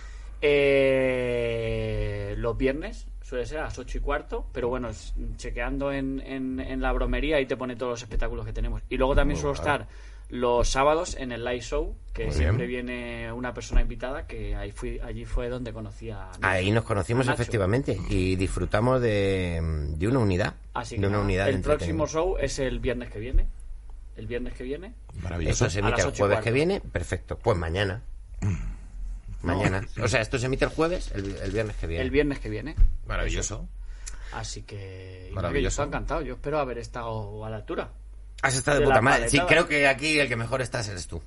Speaker 3: Los viernes suele ser a las 8:15, pero bueno, chequeando en La Bromería ahí te pone todos los espectáculos que tenemos. Y luego también suelo estar los sábados en el live show, que
Speaker 2: Muy
Speaker 3: siempre
Speaker 2: bien.
Speaker 3: viene una persona invitada, que allí fue donde conocí a Nacho.
Speaker 1: Ahí nos conocimos
Speaker 3: A Nacho.
Speaker 1: efectivamente y disfrutamos de una unidad.
Speaker 3: Así
Speaker 1: de
Speaker 3: que
Speaker 1: una
Speaker 3: nada,
Speaker 1: unidad de
Speaker 3: el próximo
Speaker 1: entretenimiento.
Speaker 3: show es el viernes que viene. El viernes que viene.
Speaker 2: Maravilloso.
Speaker 1: Eso se
Speaker 3: a
Speaker 1: emite
Speaker 3: las
Speaker 1: el jueves
Speaker 3: 8:15.
Speaker 1: que viene, perfecto. Pues mañana. Mañana. O sea, esto se emite el jueves, el viernes que viene.
Speaker 3: El viernes que viene.
Speaker 2: Maravilloso.
Speaker 3: Así que... y
Speaker 2: Maravilloso.
Speaker 3: yo estoy encantado. Yo espero haber estado a la altura.
Speaker 1: Has estado de
Speaker 3: de
Speaker 1: puta
Speaker 3: la
Speaker 1: madre. Sí,
Speaker 3: paletada.
Speaker 1: creo que aquí el que mejor estás eres tú.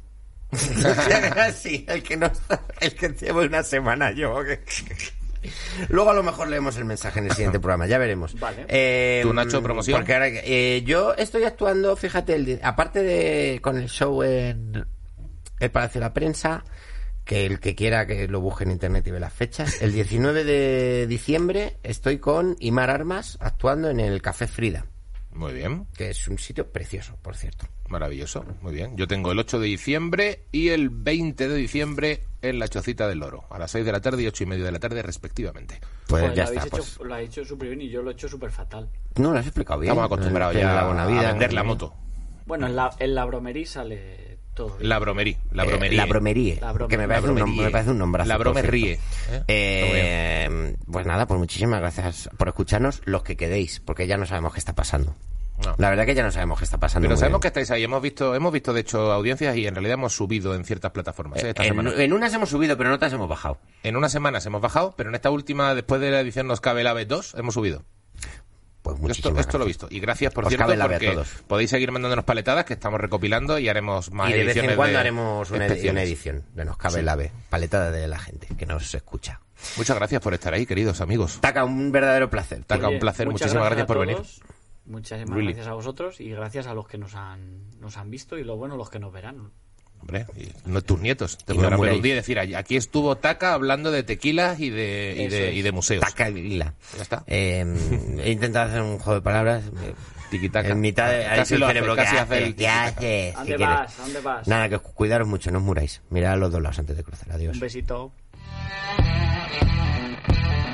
Speaker 1: Sí, el que no está, el que llevo una semana yo. Luego a lo mejor leemos el mensaje en el siguiente programa, ya veremos.
Speaker 3: Vale.
Speaker 2: ¿Tú, Nacho, promoción?
Speaker 1: Porque ahora, yo estoy actuando, fíjate, aparte de con el show en el Palacio de la Prensa, que el que quiera que lo busque en internet y ve las fechas, el 19 de diciembre estoy con Imar Armas actuando en el Café Frida,
Speaker 2: Muy bien.
Speaker 1: que es un sitio precioso, por cierto.
Speaker 2: Maravilloso. Muy bien. Yo tengo el 8 de diciembre y el 20 de diciembre en la Chocita del Loro, a las 6 de la tarde y 8:30 de la tarde, respectivamente.
Speaker 1: Pues
Speaker 3: Joder,
Speaker 1: ya
Speaker 3: lo
Speaker 1: está.
Speaker 3: habéis
Speaker 1: Pues.
Speaker 3: hecho, lo habéis hecho súper bien y yo lo he hecho súper fatal.
Speaker 1: No, lo has explicado bien.
Speaker 2: Estamos acostumbrados
Speaker 1: En
Speaker 2: ya
Speaker 1: la Buena Vida,
Speaker 2: a vender la moto.
Speaker 3: Bueno, en la bromería sale todo bien.
Speaker 2: La Bromerí. La Bromerí.
Speaker 1: La Bromerie,
Speaker 3: La Bromerie.
Speaker 1: que me parece,
Speaker 2: Bromerie.
Speaker 1: me parece un nombrazo.
Speaker 2: La
Speaker 1: por
Speaker 2: Bromerie.
Speaker 1: cierto. Pues nada, pues muchísimas gracias por escucharnos, los que quedéis, porque ya no sabemos qué está pasando.
Speaker 2: No.
Speaker 1: La verdad que ya no sabemos qué está pasando.
Speaker 2: Pero
Speaker 1: muy
Speaker 2: sabemos
Speaker 1: bien.
Speaker 2: que estáis ahí. Hemos visto de hecho audiencias y en realidad hemos subido en ciertas plataformas. Esta semana.
Speaker 1: En unas hemos subido, pero en otras hemos bajado.
Speaker 2: En unas semanas hemos bajado, pero en esta última, después de la edición Nos Cabe el AVE 2, hemos subido.
Speaker 1: Pues
Speaker 2: Esto
Speaker 1: muchísimas
Speaker 2: lo he
Speaker 1: gracias.
Speaker 2: visto. Y gracias, por
Speaker 1: Os
Speaker 2: cierto,
Speaker 1: cabe el ave a
Speaker 2: porque
Speaker 1: todos.
Speaker 2: podéis seguir mandándonos paletadas que estamos recopilando y haremos más
Speaker 1: Y de vez
Speaker 2: ediciones
Speaker 1: en cuando
Speaker 2: de
Speaker 1: haremos una
Speaker 2: especiales.
Speaker 1: edición de Nos Cabe el Ave, paletada de la gente que nos escucha.
Speaker 2: Muchas gracias por estar ahí, queridos amigos.
Speaker 1: Taka, un verdadero placer.
Speaker 2: Taka,
Speaker 3: Oye,
Speaker 2: un placer.
Speaker 3: muchas
Speaker 2: Muchísimas gracias
Speaker 3: a
Speaker 2: por venir.
Speaker 3: todos. Muchísimas
Speaker 2: Really.
Speaker 3: gracias a vosotros y gracias a los que nos han visto y lo bueno, los que nos verán.
Speaker 2: Hombre, y no tus nietos. Te
Speaker 1: Y
Speaker 2: podrán
Speaker 1: no
Speaker 2: ver
Speaker 1: muráis.
Speaker 2: un día y decir, aquí estuvo Taka hablando de tequilas y de museos.
Speaker 1: Taka y Lila.
Speaker 2: Ya está.
Speaker 1: He intentado hacer un juego de palabras.
Speaker 2: Tiquitaca.
Speaker 1: En mitad de ahí
Speaker 2: Casi
Speaker 1: el
Speaker 2: lo hace,
Speaker 1: cerebro,
Speaker 2: casi
Speaker 1: ¿qué
Speaker 2: hace el
Speaker 1: haces? ¿Qué
Speaker 2: tiquitaca.
Speaker 1: haces?
Speaker 3: ¿A
Speaker 1: ¿Qué
Speaker 3: dónde
Speaker 1: quieres?
Speaker 3: vas? ¿A dónde vas?
Speaker 1: Nada, que cuidaros mucho, no os muráis. Mirad a los dos lados antes de cruzar. Adiós.
Speaker 3: Un besito.